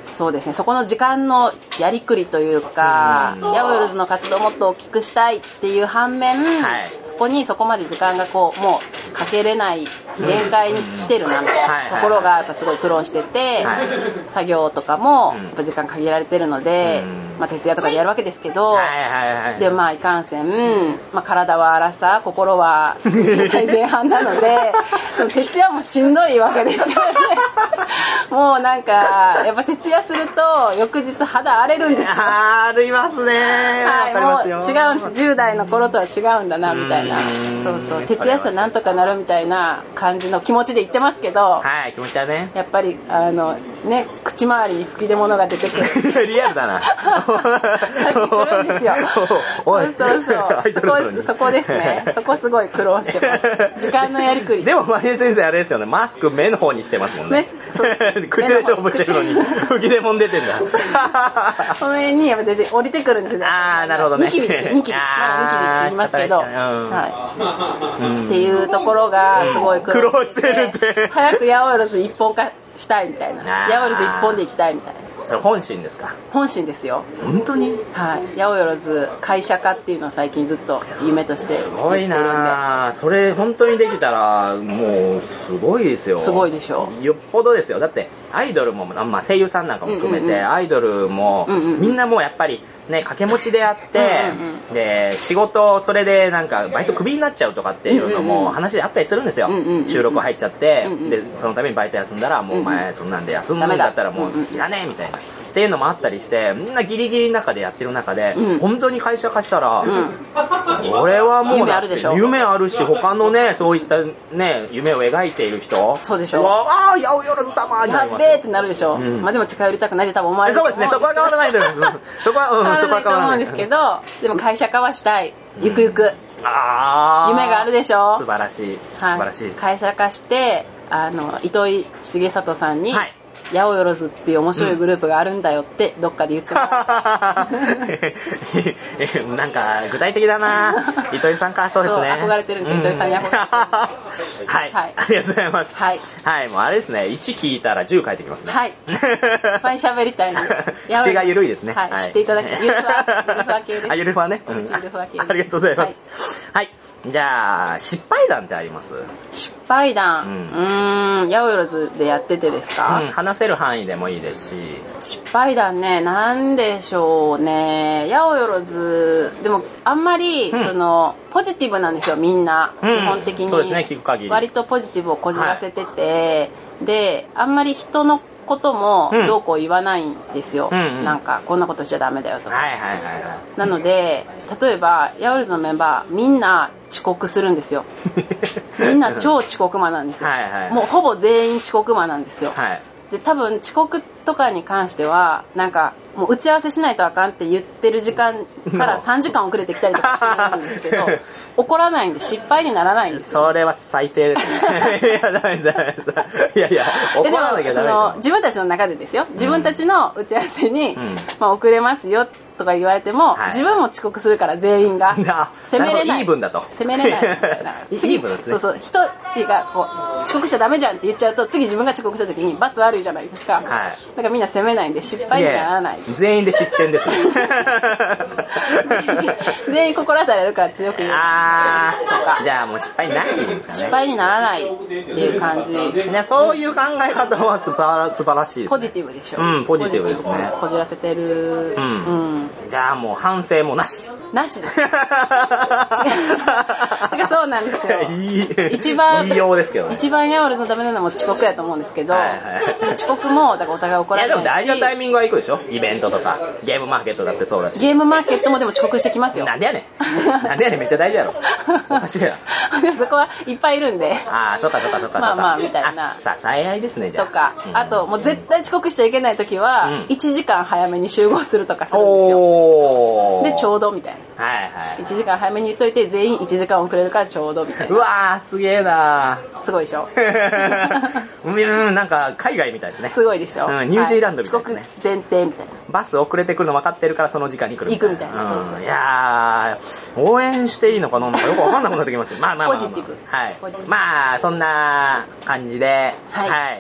そうですね、そこの時間のやりくりというか、ヤオヨルズの活動をもっと大きくしたいっていう反面、そこまで時間がもうかけれない限界に来てるなみたいなところがやっぱすごい苦労してて、作業とかもやっぱ時間限られてるので、徹夜とかでやるわけですけど、でいかんせん、体は荒さ、心は10代前半なのでその徹夜もしんどいわけですよねもうなんかやっぱ徹夜すると翌日肌荒れるんですよ。 荒れますね。 はい、もう違うんです。10代の頃とは違うんだなみたいな。そうそう、徹夜したらなんとかなるみたいな感じの気持ちで言ってますけど、 はい、気持ちはね、やっぱりね、口周りに吹き出物が出てくるリアルだなくるんですよ。そうそこですね。そこすごい苦労してます。時間のやりくり。 でもマリエ先生あれですよね、マスク目の方にしてますもんね。口で勝負してるのに吹き出物出てんだこの辺にやっぱ降りてくるんですよ。 ああ、なるほどね。 ニキビですよ、ニキビ。まだニキビって言いますけど、っていうところがすごい苦労してて、早くヤオヨルズ一本化したいみたいな、ヤオヨルズ一本で行きたいみたいな。 それ本心ですか？ 本心ですよ。 本当に？ はい。ヤオヨルズ会社化っていうのを最近ずっと夢として言ってるんで。すごいな。 それ本当にできたらもうすごいですよ。 すごいでしょ。 よっぽどですよ。だってアイドルも、声優さんなんかも含めて、アイドルも、みんなもうやっぱりね、掛け持ちであって、で仕事それでなんかバイトクビになっちゃうとかっていうのも話であったりするんですよ。収録入っちゃって、でそのためにバイト休んだらもうお前そんなんで休むんだったらもういらねえみたいな。っていうのもあったりして、みんなギリギリの中でやってる中で、本当に会社化したら、これはもう夢あるでしょ。 夢あるし、他のね、そういったね、夢を描いている人、 そうでしょ。 ああ、ヤオヨルズ様になりますよ。 やっべーってなるでしょ。でも近寄りたくないで多分思われる。 そうですね、そこは変わらないと思います。そこは変わらないと思うんですけど、でも会社化はしたい。ゆくゆく。夢があるでしょ。 素晴らしい。素晴らしいです。 会社化して、糸井重里さんに、ヤオヨルズっていう面白いグループがあるんだよってどっかで言ってもらうなんか具体的だな。糸井さんか。そうですね。 憧れてるんですよ、糸井さんに憧れてる。 はい、ありがとうございます。はい、もうあれですね、1聞いたら10書いてきますね。はい、いっぱい喋りたいので口が緩いですね。 はい、知っていただきゆるふわ系です。 ゆるふわね。ありがとうございます。はい、じゃあ失敗談ってあります？ 失敗談、ヤオヨルズでやっててですか？ 話せる範囲でもいいですし。 失敗談ね、なんでしょうね。ヤオヨルズでもあんまり、ポジティブなんですよ、みんな、基本的に。 そうですね、聞く限り。 割とポジティブをこじらせてて、であんまり人のこともどうこう言わないんですよ。なんかこんなことしちゃダメだよとか。なので例えばヤオヨルズのメンバーみんな遅刻するんですよ。みんな超遅刻魔なんですよ。もうほぼ全員遅刻魔なんですよ。で多分遅刻とかに関してはなんかもう打ち合わせしないとあかんって言ってる時間から3時間遅れてきたりとかするんですけど怒らないんで失敗にならないんですよ。 それは最低ですね。いやダメです。いや怒らなきゃダメですよ。 自分たちの中でですよ、自分たちの打ち合わせに、遅れますよとか言われても、自分も遅刻するから全員が責めれない。 イーブンだと。 責めれないみたいな。 イーブンですね。 そう一人がこう遅刻しちゃダメじゃんって言っちゃうと次自分が遅刻した時に罰悪いじゃないですか。だからみんな責めないんで失敗にならない。 全員で失点ですね。 全員心当たりあるから強く言うとか。 じゃあもう失敗ないんですかね。 失敗にならないっていう感じ。 そういう考え方は素晴らしいです。 ポジティブでしょ。 ポジティブですね。 こじらせてる。 じゃあもう反省もなし。 なしです。そうなんですよ。一番言いようですけどね。 一番ヤオヨルズのためなのも遅刻やと思うんですけど、遅刻もだからお互い怒られないし。 いやでも大事なタイミングは行くでしょ。イベントとかゲームマーケットだってそうだし。 ゲームマーケットもでも遅刻してきますよ。 なんでやねんめっちゃ大事やろ。おかしいやろ。 でもそこはいっぱいいるんで。 そうか。 まあみたいな。 支え合いですねじゃあ。 とか、あともう絶対遅刻しちゃいけない時は1時間早めに集合するとかするんですよ。でちょうどみたいな。1時間早めに言っといて全員1時間遅れるからちょうどみたいな。 うわーすげえなー。 すごいでしょ。 なんか海外みたいですね。 すごいでしょ。 ニュージーランドみたいですね。 遅刻前提みたいな。 バス遅れてくるの分かってるからその時間に来るみたいな。 行くみたいな。そう。 いやー応援していいのかな、なんかよく分かんなくなってきます。まあポジティブ。 まあそんな感じで、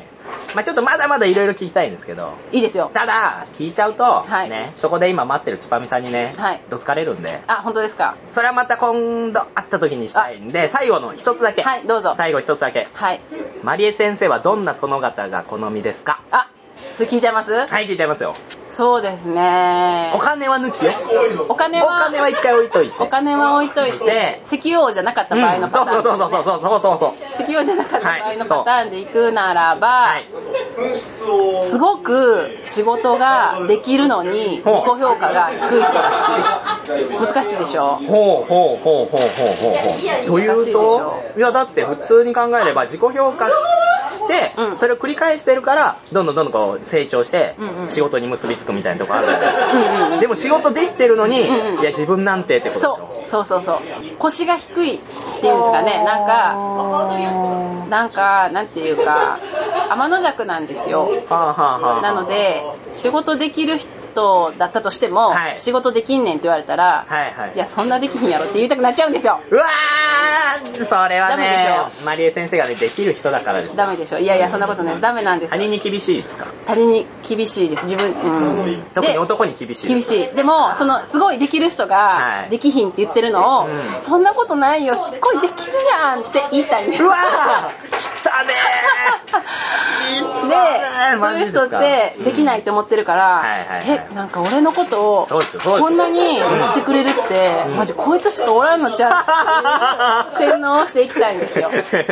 まあちょっとまだまだいろいろ聞きたいんですけど。 いいですよ。 ただ、聞いちゃうと、 はい、 ね、そこで今待ってるチュパミさんにね、はい、どつかれるんで。 あ、本当ですか。 それはまた今度会った時にしたいんで、最後の一つだけ。 はい、どうぞ。 最後一つだけ。はい。まりえ先生はどんな殿方が好みですか？ あ、それ聞いちゃいます？ はい、聞いちゃいますよ。 そうですね。 お金は抜きよ。 お金は一回置いといて。 お金は置いといて、石油王じゃなかった場合のパターン、ね、 そう。 石油王じゃなかった場合のパターンでいくならば、はい、すごく仕事ができるのに自己評価が低い人が好きです。難しいでしょ？ ほう。というと、いやだって普通に考えれば自己評価して、それを繰り返してるからどんどんこう成長して仕事に結びつくみたいなとこあるじゃないですか。でも仕事できてるのに、いや自分なんてってことでしょ。 そう腰が低いっていうんですかね。なんかなんていうか天の弱なんですよ。なので仕事できる人だったとしても、はい、仕事できんねんって言われたら、いやそんなできひんやろって言いたくなっちゃうんですよ。 うわー、それはね、まりえ先生がねできる人だからです。 ダメでしょ。いやそんなことないです。ダメなんですよ。 他人に厳しいですか？ 他人に厳しいです。自分、 特に男に厳しい。 厳しい。でもそのすごいできる人ができひんって言ってるのを、そんなことないよ、すっごいできるやんって言いたいんです。 うわー、きたねー。で、そういう人ってできないって思ってるから、なんか俺のことをこんなに言ってくれるって、マジこいつしかおらんのちゃうっていう洗脳をしていきたいんですよ。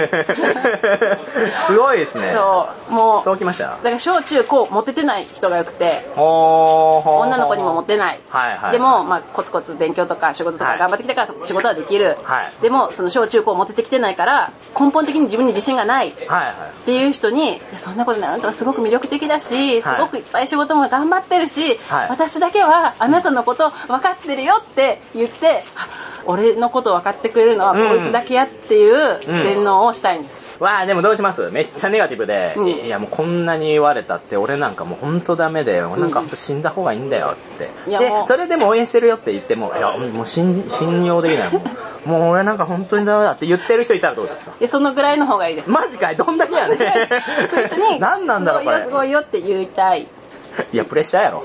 すごいですね。そうきました。 だから小中高モテてない人がよくて、女の子にもモテない。でもまあコツコツ勉強とか仕事とか頑張ってきたから仕事はできる。でもその小中高モテてきてないから根本的に自分に自信がないっていう人に、そんなことない、あんたはすごく魅力的だし、すごくいっぱい仕事も頑張ってるし、私だけはあなたのこと分かってるよって言って、俺のこと分かってくれるのはこいつだけやっていう洗脳をしたいんです。 わあ、でもどうします？めっちゃネガティブで、いやもうこんなに言われたって俺なんかもう本当ダメで、なんか死んだ方がいいんだよっつって、でそれでも応援してるよって言っても、いやもう信用できない、もう俺なんか本当にダメだって言ってる人いたらどうですか？ そのぐらいの方がいいです。 マジかい、どんだけやね。 そういう人に何なんだろうこれ、すごいよって言いたい。 いやプレッシャーやろ。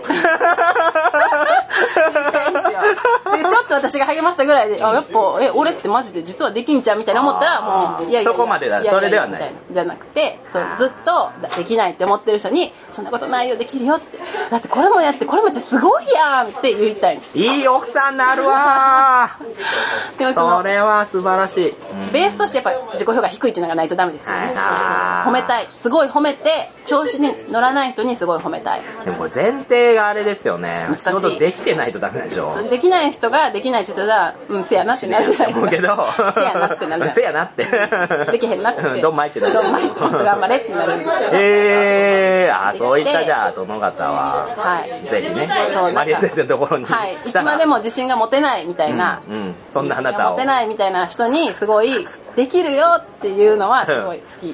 でちょっと私が励ましたぐらいで、やっぱ俺ってマジで実はできんちゃうみたいな思ったら、もういやそこまでだ、それではない。 じゃなくて、ずっとできないって思ってる人に、そんなことないよ、できるよって、だってこれもやってこれもやってすごいやんって言いたいんです。 いい奥さんなるわー。それは素晴らしい。 ベースとしてやっぱ自己評価低いっていうのがないとダメですよね。褒めたい、すごい褒めて、調子に乗らない人にすごい褒めたい。 でもこれ前提があれですよね。仕事できてないとダメでしょ。 できない人ができないって言ったら、せやなってなるじゃないですか。 けどせやなってなる。 せやなって。 できへんなって。 どんまいってなる。 どんまいってもっと頑張れってなる。 そういったじゃあ殿方は、ぜひね、マリエ先生のところに来たら、 いつまでも自信が持てないみたいな、 そんなあなたを持てないみたいな人にすごいできるよっていうのはすごい好き。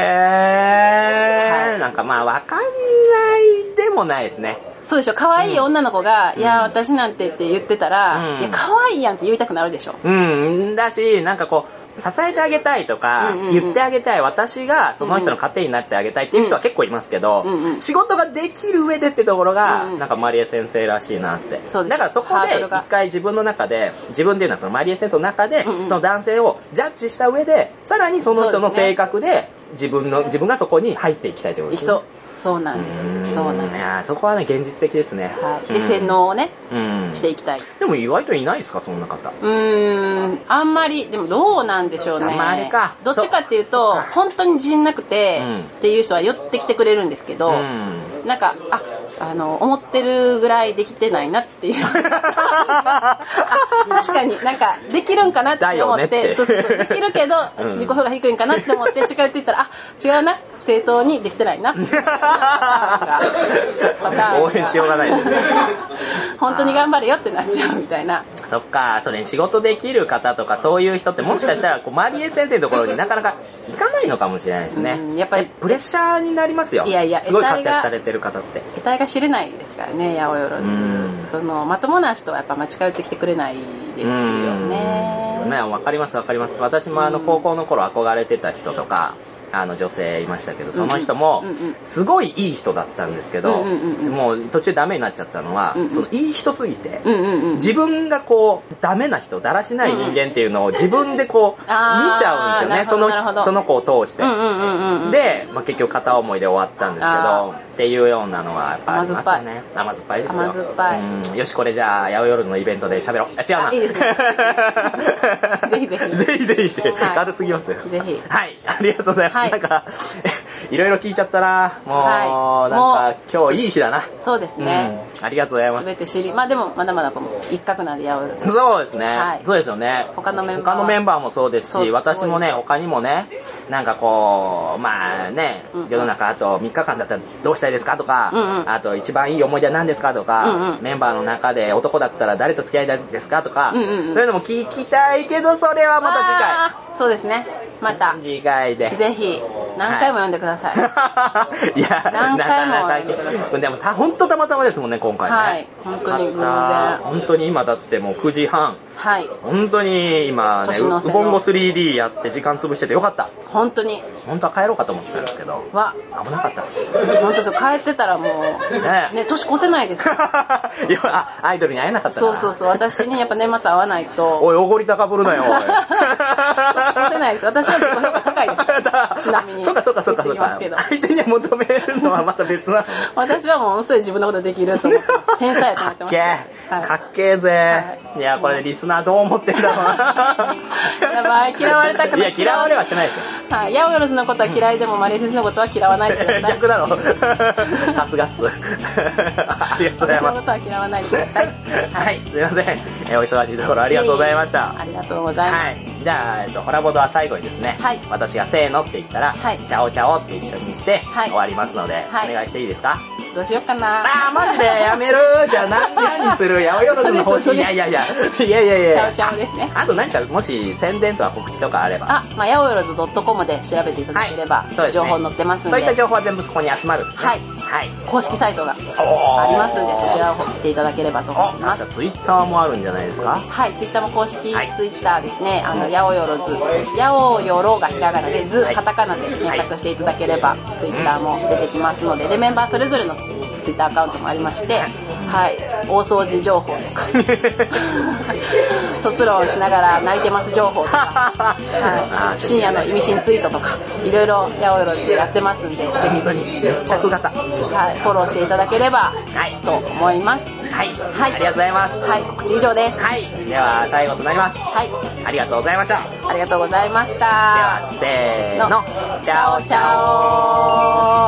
なんかまあ分かんないでもないですね。 そうでしょ。可愛い女の子が、いや私なんてって言ってたら、いや可愛いやんって言いたくなるでしょ。 だし、なんかこう支えてあげたいとか、言ってあげたい、私がその人の糧になってあげたいっていう人は結構いますけど、仕事ができる上でってところが、なんかマリエ先生らしいなって。だからそこで一回自分の中で、自分っていうのはそのマリエ先生の中で、その男性をジャッジした上で、さらにその人の性格で自分がそこに入っていきたいということですね。 そうなんです。そうなんです。 そこはね現実的ですね。 で洗脳をねしていきたい。 でも意外といないですか、そんな方。 あんまり。でもどうなんでしょうね。どっちかっていうと本当に自信なくてっていう人は寄ってきてくれるんですけど、なんか思ってるぐらいできてないなっていう。確かになんかできるんかなって思って、できるけど自己評価低いんかなって思って近寄っていったら、違うな、正当にできてないな。 応援しようがないですね。 本当に頑張れよってなっちゃうみたいな。 そっか、それ仕事できる方とかそういう人ってもしかしたらマリエ先生のところになかなか行かないのかもしれないですね。やっぱりプレッシャーになりますよ。すごい活躍されてる方って。 得体が知れないですからね、八百万。まともな人はやっぱ近寄ってきてくれないですよね。 わかりますわかります。私も高校の頃憧れてた人とか、 女性いましたけど、その人もすごいいい人だったんですけど、もう途中ダメになっちゃったのは、そのいい人すぎて、自分がこうダメな人、だらしない人間っていうのを自分でこう見ちゃうんですよね、その子を通して。で、結局片思いで終わったんですけどっていうようなのはやっぱありますよね。甘酸っぱいですよ。 甘酸っぱい。 よし、これじゃあ八百万のイベントで喋ろう。違うな。 いいですね。ぜひぜひ。 ぜひぜひって軽すぎますよ。 ぜひ。 はい、ありがとうございます。なんかいろいろ聞いちゃったな。もうなんか今日いい日だな。 そうですね。 ありがとうございます。 全て知り、でもまだまだ一角なんで八百万さん。 そうですね。そうですよね。 他のメンバーもそうですし、私もね、他にもね、なんかこう世の中あと3日間だったらどうしたいですかとか、あと一番いい思い出は何ですかとか、メンバーの中で男だったら誰と付き合いたいですかとか、そういうのも聞きたいけど、それはまた次回。 そうですね。また次回でぜひ何回も読んでください。 いや、 何回もでも本当たまたまですもんね、今回ね。 はい、本当に偶然。 本当に今だってもう9時半。 はい。 本当に今ね、ウボンゴ 3D やって時間潰しててよかった。 本当に。 本当は帰ろうかと思ってたんですけど。危なかったっす。 本当そう、帰ってたらもうね、年越せないです。 いや、アイドルに会えなかったから。 そう。私にやっぱ年末会わないと。 おい、おごり高ぶるなよ。おい。 年越せないです。私は自己評価高いです。ちなみに。 そうか。相手に求めるのはまた別な。 私はもうすぐ自分のことできると思ってます。天才やと思ってます。 かっけーぜ。いや、これリスナーどう思ってんだろうな。 やばい、嫌われたくない。 いや、嫌われはしないですよ。 はい、ヤオヨロズのことは嫌いでもマリエ先生のことは嫌わないでください。 逆だろ。さすがっす。ありがとうございます。 私のことは嫌わないでください。 はい、すいません。お忙しいところありがとうございました。 ありがとうございます。はい、 じゃあ、ホラボドは最後にですね、私がせーのって言ったら、チャオチャオって一緒に言って終わりますので、お願いしていいですか？ どうしようかな。 マジでやめる。じゃあ何する？八百万の方針。いや。 チャオチャオですね。 あと何かもし宣伝とか告知とかあれば。 八百万 .com で調べていただければ情報載ってますんで。 そういった情報は全部そこに集まるんですね。はい。 公式サイトがありますんで、そちらを見ていただければと思います。 ツイッターもあるんじゃないですか？ はい、ツイッターも公式ツイッターですね。八百万がひらがなで、ずカタカナで検索していただければツイッターも出てきますので、メンバーそれぞれのツイッターアカウントもありまして、はい、大掃除情報とか卒論しながら泣いてます情報とか、深夜の意味深ツイートとかいろいろ八百万でやってますんで、 本当に密着型、 フォローしていただければと思います。 はい、ありがとうございます。 はい、告知以上です。 はい、では最後となります。はい、ありがとうございました。 ありがとうございました。ではせーの、 チャオチャオ。